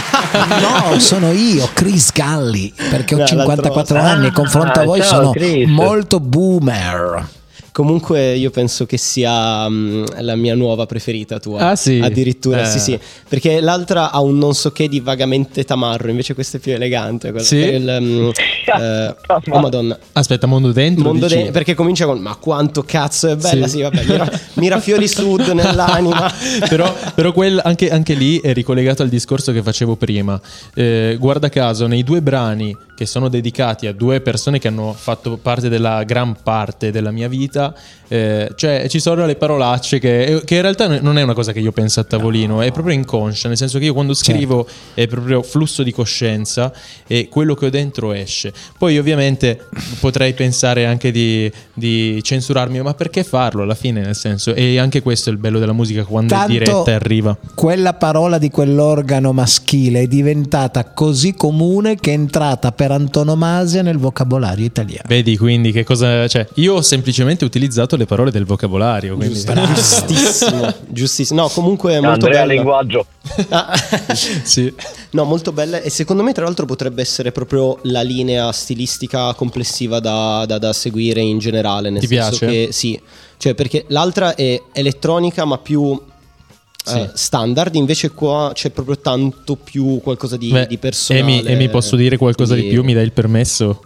No, sono io, Chris Galli, perché ho No, cinquantaquattro l'altro- anni, in confronto a Ah, voi ciao, sono Chris. molto boomer. comunque io penso che sia um, la mia nuova preferita tua. Ah sì? Addirittura, eh. sì sì. Perché l'altra ha un non so che di vagamente tamarro, invece questa è più elegante. Sì? Il, um, eh, oh madonna. Aspetta, Mondo Dentro? Mondo dici? de- perché comincia con ma quanto cazzo è bella, sì, Sì. vabbè, mira, Mirafiori Sud nell'anima. però però quel, anche, anche lì è ricollegato al discorso che facevo prima. Eh, guarda caso, nei due brani che sono dedicati a due persone che hanno fatto parte della gran parte della mia vita, eh, cioè ci sono le parolacce che, che in realtà non è una cosa che io penso a tavolino, è proprio inconscia, nel senso che io quando scrivo certo. è proprio flusso di coscienza e quello che ho dentro esce. Poi ovviamente potrei pensare anche di, di censurarmi, ma perché farlo alla fine, nel senso, e anche questo è il bello della musica quando Tanto è diretta e arriva. Quella parola di quell'organo maschile è diventata così comune che è entrata per antonomasia nel vocabolario italiano. Vedi quindi che cosa, cioè io ho semplicemente utilizzato le parole del vocabolario, quindi... Giustissimo, giustissimo. No, comunque è molto Andrea bella. linguaggio. Ah. Sì. No, molto bella, e secondo me tra l'altro potrebbe essere proprio la linea stilistica complessiva da, da, da seguire in generale, nel Ti senso piace? che sì, cioè perché l'altra è elettronica ma più Sì. eh, standard, invece qua c'è proprio tanto più qualcosa di, Beh, di personale. Emi, Emi, posso dire qualcosa quindi... di più? Mi dai il permesso?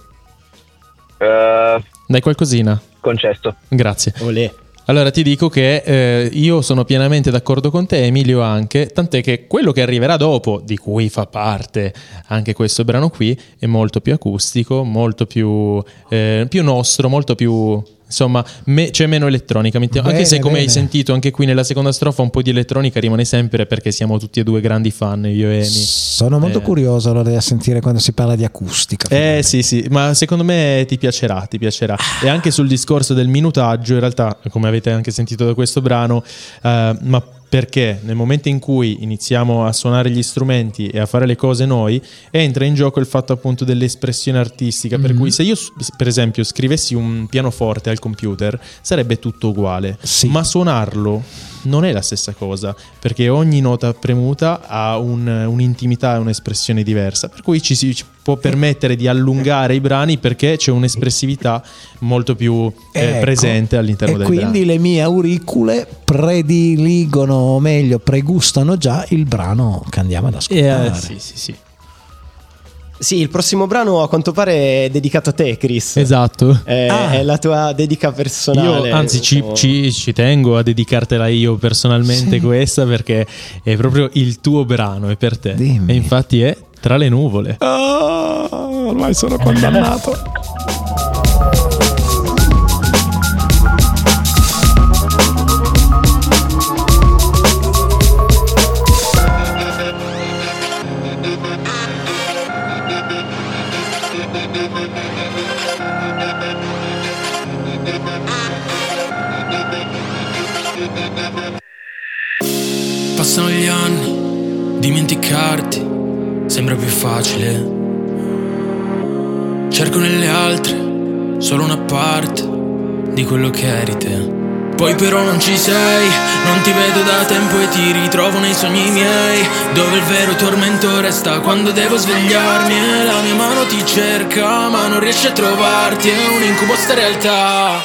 Uh, Dai qualcosina? concesso. Grazie. Olè. Allora ti dico che eh, io sono pienamente d'accordo con te, Emilio anche, tant'è che quello che arriverà dopo, di cui fa parte anche questo brano qui, è molto più acustico, molto più, eh, più nostro, molto più... Insomma, me, c'è meno elettronica, anche Bene, se come bene. hai sentito anche qui nella seconda strofa un po' di elettronica rimane sempre, perché siamo tutti e due grandi fan, io e Emi. Sono molto Eh. curioso allora di sentire quando si parla di acustica. Eh sì sì, ma secondo me ti piacerà, ti piacerà. E anche sul discorso del minutaggio, in realtà, come avete anche sentito da questo brano, eh, ma perché nel momento in cui iniziamo a suonare gli strumenti e a fare le cose noi, entra in gioco il fatto appunto dell'espressione artistica, per Mhm. cui se io per esempio scrivessi un pianoforte al computer sarebbe tutto uguale, Sì. ma suonarlo non è la stessa cosa, perché ogni nota premuta ha un, un'intimità e un'espressione diversa, per cui ci si ci può permettere di allungare i brani perché c'è un'espressività molto più eh, Ecco. presente all'interno e del quindi brano. le mie auricule prediligono, o meglio pregustano già il brano che andiamo ad ascoltare. Eh, sì, sì, sì. Sì, il prossimo brano a quanto pare è dedicato a te, Chris. Esatto. È, Ah. è la tua dedica personale. Io anzi ci, diciamo. ci- ci tengo a dedicartela io personalmente Sì. questa, perché è proprio il tuo brano, è per te. Dimmi. E infatti è Tra le nuvole. Ah, ormai sono condannato. Passano gli anni, dimenticarti sembra più facile. Cerco nelle altre solo una parte di quello che eri te. Poi però non ci sei, non ti vedo da tempo e ti ritrovo nei sogni miei, dove il vero tormento resta quando devo svegliarmi e la mia mano ti cerca ma non riesce a trovarti, è un incubo sta realtà.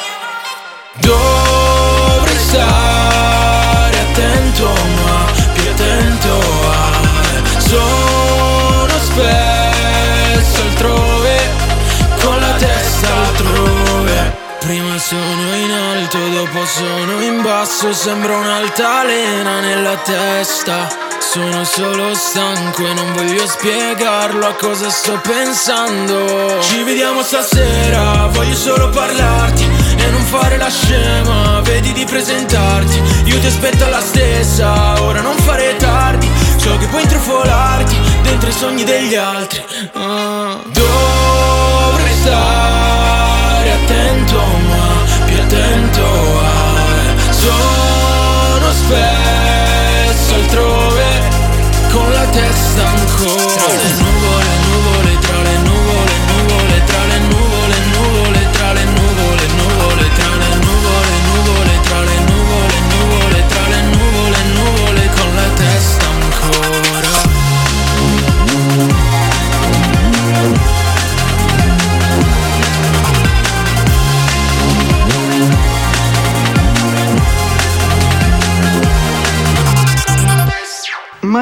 Dovrei stare attento ma più attento a sono spesso altrove, con la testa altrove. Prima sono in alto, dopo sono in basso, sembra un'altalena nella testa. Sono solo stanco e non voglio spiegarlo a cosa sto pensando. Ci vediamo stasera, voglio solo parlarti e non fare la scema, vedi di presentarti. Io ti aspetto alla stessa, ora non fare tardi, so che puoi intrufolarti dentro i sogni degli altri. Ah. Dovrei stare attento ma più attento a sono spesso altrove, con la testa ancora tra le nuvole, nuvole, tra le nuvole, nuvole, tra le nuvole, nuvole, tra le nuvole, nuvole, tra le nuvole, nuvole, tra le nuvole, nuvole, tra le nuvole, nuvole, con la testa ancora.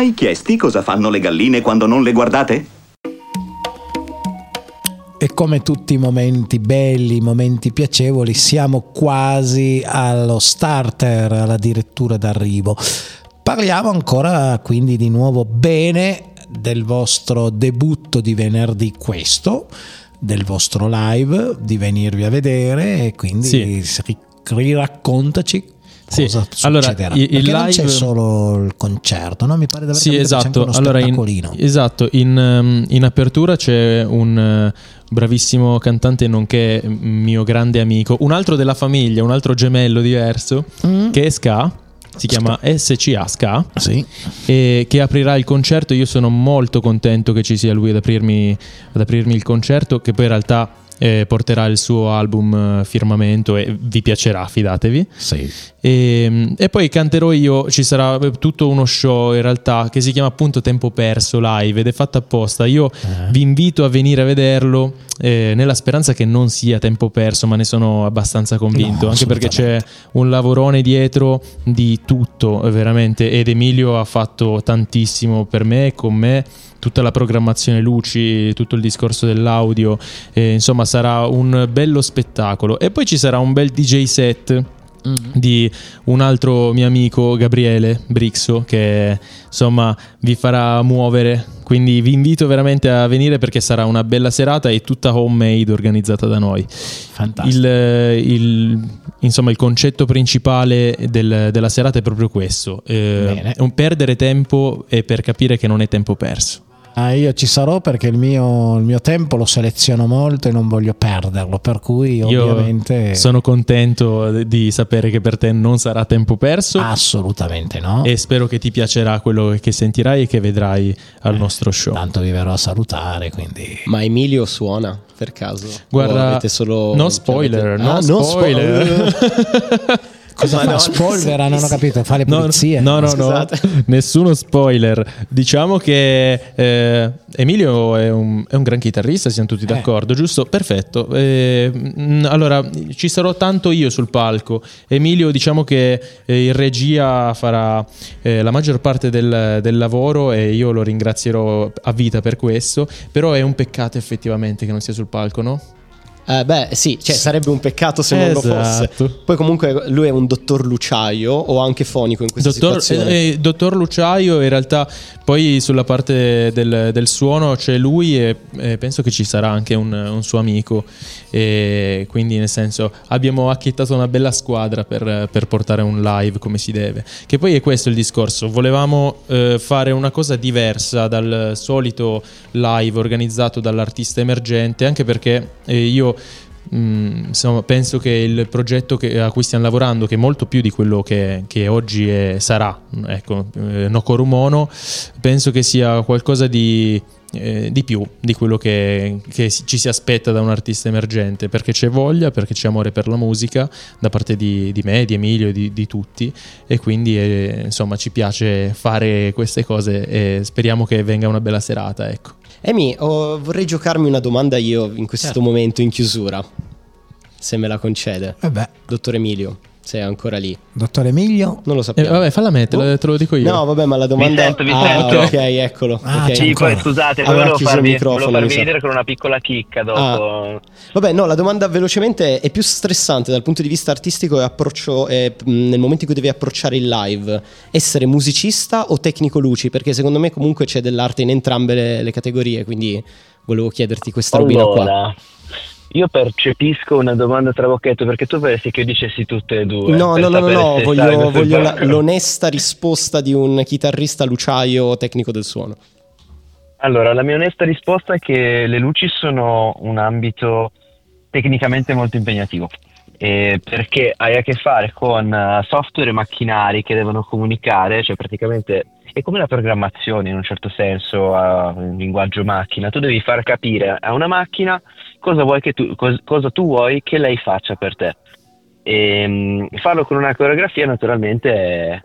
Mai chiesti cosa fanno le galline quando non le guardate? E come tutti i momenti belli, momenti piacevoli, siamo quasi allo starter, alla direttura d'arrivo. Parliamo ancora quindi di nuovo bene del vostro debutto di venerdì questo, del vostro live, di venirvi a vedere, e quindi sì. riraccontaci cosa sì. Allora, succederà. il, il Perché live... non c'è solo il concerto, no? Mi pare di aver sì, capito esatto. che c'è anche uno allora, spettacolino. In, esatto, in, in apertura c'è un bravissimo cantante nonché mio grande amico, un altro della famiglia, un altro gemello diverso, mm. che è Ska. Si chiama S C A Ska, sì. e che aprirà il concerto. Io sono molto contento che ci sia lui ad aprirmi, ad aprirmi il concerto, che poi in realtà eh, porterà il suo album Firmamento e vi piacerà, fidatevi. Sì. E, e poi canterò io, ci sarà tutto uno show in realtà che si chiama appunto Tempo Perso Live ed è fatto apposta. Io eh. vi invito a venire a vederlo eh, nella speranza che non sia tempo perso, ma ne sono abbastanza convinto, no, anche perché c'è un lavorone dietro di tutto veramente, ed Emilio ha fatto tantissimo per me e con me, tutta la programmazione luci, tutto il discorso dell'audio, eh, insomma sarà un bello spettacolo. E poi ci sarà un bel D J set di un altro mio amico, Gabriele Brixo, che insomma vi farà muovere, quindi vi invito veramente a venire perché sarà una bella serata e tutta homemade, organizzata da noi. Fantastico. Il, il, insomma il concetto principale del, della serata è proprio questo, eh, è un perdere tempo e per capire che non è tempo perso. Ah, io ci sarò perché il mio, il mio tempo lo seleziono molto e non voglio perderlo, per cui ovviamente io sono contento di sapere che per te non sarà tempo perso. Assolutamente no. E spero che ti piacerà quello che sentirai e che vedrai al eh, nostro show. Tanto vi verrò a salutare, quindi. Ma Emilio suona per caso? Guarda, avete solo... no spoiler, avete... no ah, spoiler. No spoiler. Cosa fa? No, Spolvera, non ho capito, fa le pulizie? No, no, no, no. Nessuno spoiler. Diciamo che eh, Emilio è un, è un gran chitarrista, siamo tutti d'accordo, eh. giusto? Perfetto. Eh, allora, ci sarò tanto io sul palco. Emilio, diciamo che eh, in regia farà eh, la maggior parte del, del lavoro e io lo ringrazierò a vita per questo. Però è un peccato effettivamente che non sia sul palco, no? Eh beh sì, cioè sarebbe un peccato se non esatto. lo fosse. Poi comunque lui è un dottor Luciaio o anche fonico in questa dottor, situazione. eh, eh, dottor Luciaio in realtà poi sulla parte del, del suono c'è lui e eh, penso che ci sarà anche un, un suo amico, e quindi nel senso abbiamo acchittato una bella squadra per, per portare un live come si deve, che poi è questo il discorso. Volevamo eh, fare una cosa diversa dal solito live organizzato dall'artista emergente, anche perché eh, io Mm, insomma, penso che il progetto che, a cui stiamo lavorando, che è molto più di quello che, che oggi è, sarà, ecco, eh, Nokorumono, penso che sia qualcosa di, eh, di più di quello che, che ci si aspetta da un artista emergente, perché c'è voglia, perché c'è amore per la musica da parte di, di me, di Emilio, di, di tutti, e quindi eh, insomma ci piace fare queste cose e speriamo che venga una bella serata, ecco. Emi, oh, vorrei giocarmi una domanda io in questo certo. momento in chiusura, se me la concede. Vabbè. Dottor Emilio, sei ancora lì? Dottor Emilio? Non lo sappiamo. Eh, vabbè, falla me, te lo, oh. te lo dico io. No, vabbè, ma la domanda... Vi sento, vi ah, sento. ok, eccolo. Ah, okay. Sì, poi scusate, poi volevo farvi, volevo farvi vedere con una piccola chicca dopo. Ah. Vabbè, no, la domanda velocemente è più stressante dal punto di vista artistico e approccio è, nel momento in cui devi approcciare il live, essere musicista o tecnico luci? Perché secondo me comunque c'è dell'arte in entrambe le, le categorie, quindi volevo chiederti questa allora, robina qua. Io percepisco una domanda trabocchetto, perché tu vorresti che io dicessi tutte e due. No, no, no, no, no, voglio, voglio la, l'onesta risposta di un chitarrista luciaio tecnico del suono. Allora, la mia onesta risposta è che le luci sono un ambito tecnicamente molto impegnativo, eh, perché hai a che fare con software e macchinari che devono comunicare, cioè praticamente è come la programmazione in un certo senso, a un linguaggio macchina. Tu devi far capire a una macchina cosa vuoi che tu, cos, cosa tu vuoi che lei faccia per te, e um, farlo con una coreografia naturalmente è,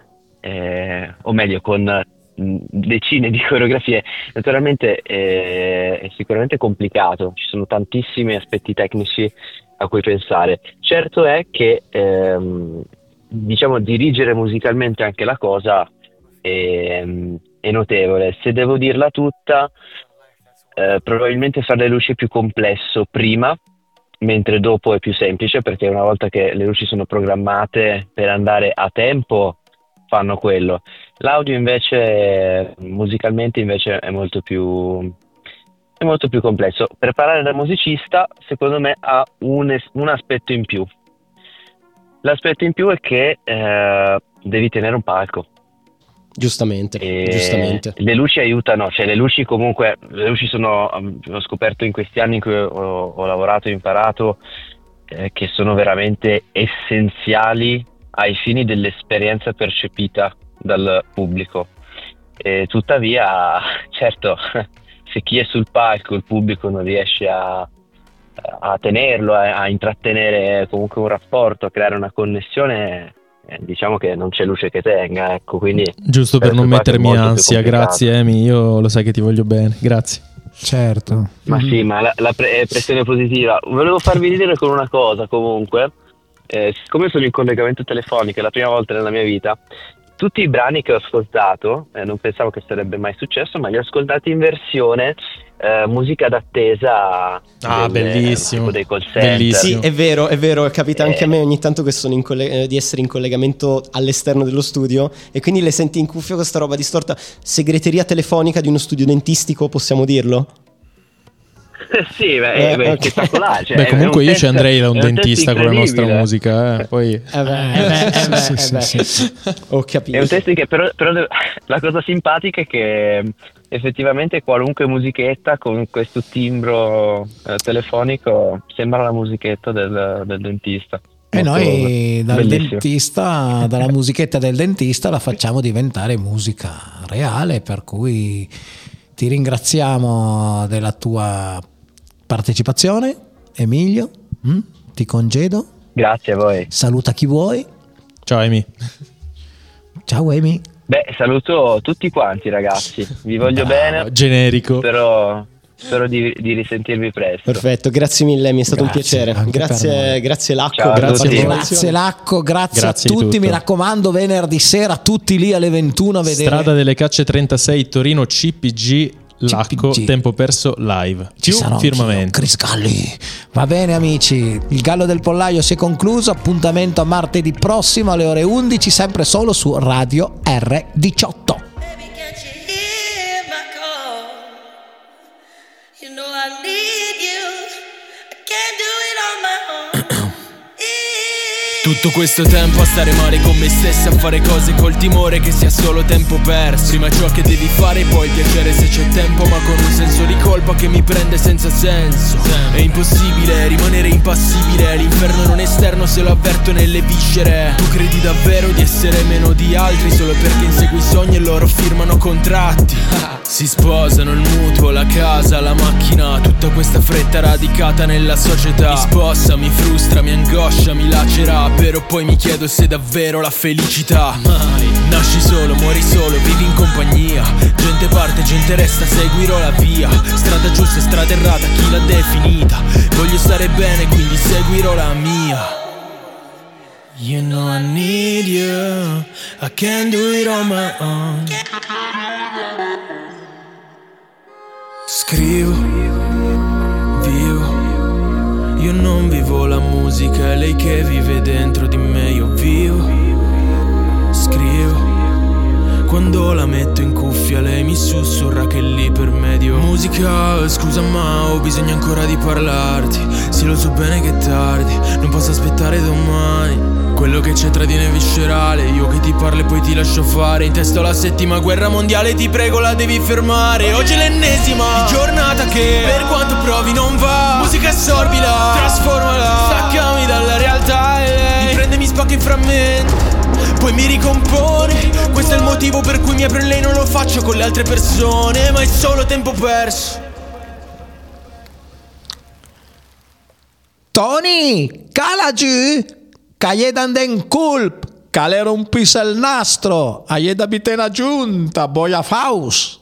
è, o meglio con decine di coreografie naturalmente è, è sicuramente complicato, ci sono tantissimi aspetti tecnici a cui pensare. Certo è che ehm, diciamo dirigere musicalmente anche la cosa è, è notevole. Se devo dirla tutta, eh, probabilmente fare le luci è più complesso prima, mentre dopo è più semplice, perché una volta che le luci sono programmate per andare a tempo fanno quello. L'audio invece musicalmente invece è molto più è molto più complesso. Preparare da musicista secondo me ha un, es- un aspetto in più. L'aspetto in più è che eh, devi tenere un palco. Giustamente, E giustamente. Le luci aiutano, cioè le luci comunque, le luci sono, ho scoperto in questi anni in cui ho, ho lavorato e imparato eh, che sono veramente essenziali ai fini dell'esperienza percepita dal pubblico. E tuttavia, certo, se chi è sul palco, il pubblico non riesce a, a tenerlo, a, a intrattenere comunque un rapporto, a creare una connessione, eh, diciamo che non c'è luce che tenga, ecco, quindi Giusto per non mettermi ansia, grazie Emi, io lo sai che ti voglio bene, grazie. Certo. Ma mm-hmm. sì, ma la, la pre- è pressione positiva. Volevo farvi ridere con una cosa comunque, eh, siccome sono in collegamento telefonico, è la prima volta nella mia vita, tutti i brani che ho ascoltato, eh, non pensavo che sarebbe mai successo, ma li ho ascoltati in versione eh, musica d'attesa. Ah, delle, bellissimo. Dei call center. Bellissimo. Sì, è vero, è vero, capita anche Eh. a me ogni tanto che sono in colle- eh, di essere in collegamento all'esterno dello studio e quindi le senti in cuffia questa roba distorta. Segreteria telefonica di uno studio dentistico, possiamo dirlo? Sì, beh, è, Eh, beh, ok. spettacolare. Cioè, Beh, è comunque un io test- ci andrei da un è test dentista con la nostra incredibile. musica, eh. Poi Eh beh, eh beh, eh beh, Sì, eh sì, beh. sì, sì. Ho capito. È un test che però, però de- la cosa simpatica è che effettivamente qualunque musichetta con questo timbro eh, telefonico sembra la musichetta del, del dentista. E Molto noi dal bellissimo. dentista, dalla musichetta del dentista la facciamo diventare musica reale, per cui ti ringraziamo della tua partecipazione, Emilio. Mm? Ti congedo. Grazie a voi. Saluta chi vuoi. ciao Emi. Ciao Emi. Beh, saluto tutti quanti ragazzi, vi voglio bene, Generico. spero, spero di, di risentirvi presto. Perfetto, grazie mille, mi è stato Grazie, un piacere. anche per Grazie, noi. grazie Lacco, Ciao a grazie tutti. per la Grazie Lacco, grazie, Grazie a di tutti. tutto. Mi raccomando, venerdì sera tutti lì alle ventuno a vedere. Strada delle Cacce trentasei, Torino, C P G, Lacco, C P G. tempo perso live. Ci Più sarò firmamento. anch'io, Chris Galli. Va bene amici, il Gallo del Pollaio si è concluso. Appuntamento a martedì prossimo alle ore undici, sempre solo su Radio R diciotto. Tutto questo tempo a stare male con me stessa, a fare cose col timore che sia solo tempo perso. Prima ciò che devi fare, poi il piacere se c'è tempo, ma con un senso di colpa che mi prende senza senso. È impossibile rimanere impassibile, l'inferno non esterno se lo avverto nelle viscere. Tu credi davvero di essere meno di altri solo perché insegui i sogni e loro firmano contratti? Si sposano, il mutuo, la casa, la macchina, tutta questa fretta radicata nella società. Mi sposta, mi frustra, mi angoscia, mi lacera, però poi mi chiedo se davvero la felicità. Mai. Nasci solo, muori solo, vivi in compagnia. Gente parte, gente resta, seguirò la via. Strada giusta, strada errata, chi l'ha definita? Voglio stare bene, quindi seguirò la mia. You know I need you, I can't do it on my own. Scrivo, vivo, io non vivo la musica, è lei che vive dentro di me. Io vivo, scrivo, quando la metto in cuffia lei mi sussurra che è lì per medio. Musica, scusa ma ho bisogno ancora di parlarti. Sì, lo so bene che è tardi, non posso aspettare domani. Quello che c'è tra di noi è viscerale, io che ti parlo e poi ti lascio fare. In testa alla settima guerra mondiale, ti prego la devi fermare. Oggi è l'ennesima giornata che per quanto provi non va. Musica assorbila, trasformala, staccami dalla realtà e lei mi prende e mi spacca in frammenti, poi mi ricompone. Questo è il motivo per cui mi apro in lei, non lo faccio con le altre persone, ma è solo tempo perso. Tony, calagi! Caiedan den culp, cale rompis el nastro, aieda bitena giunta, boia faus.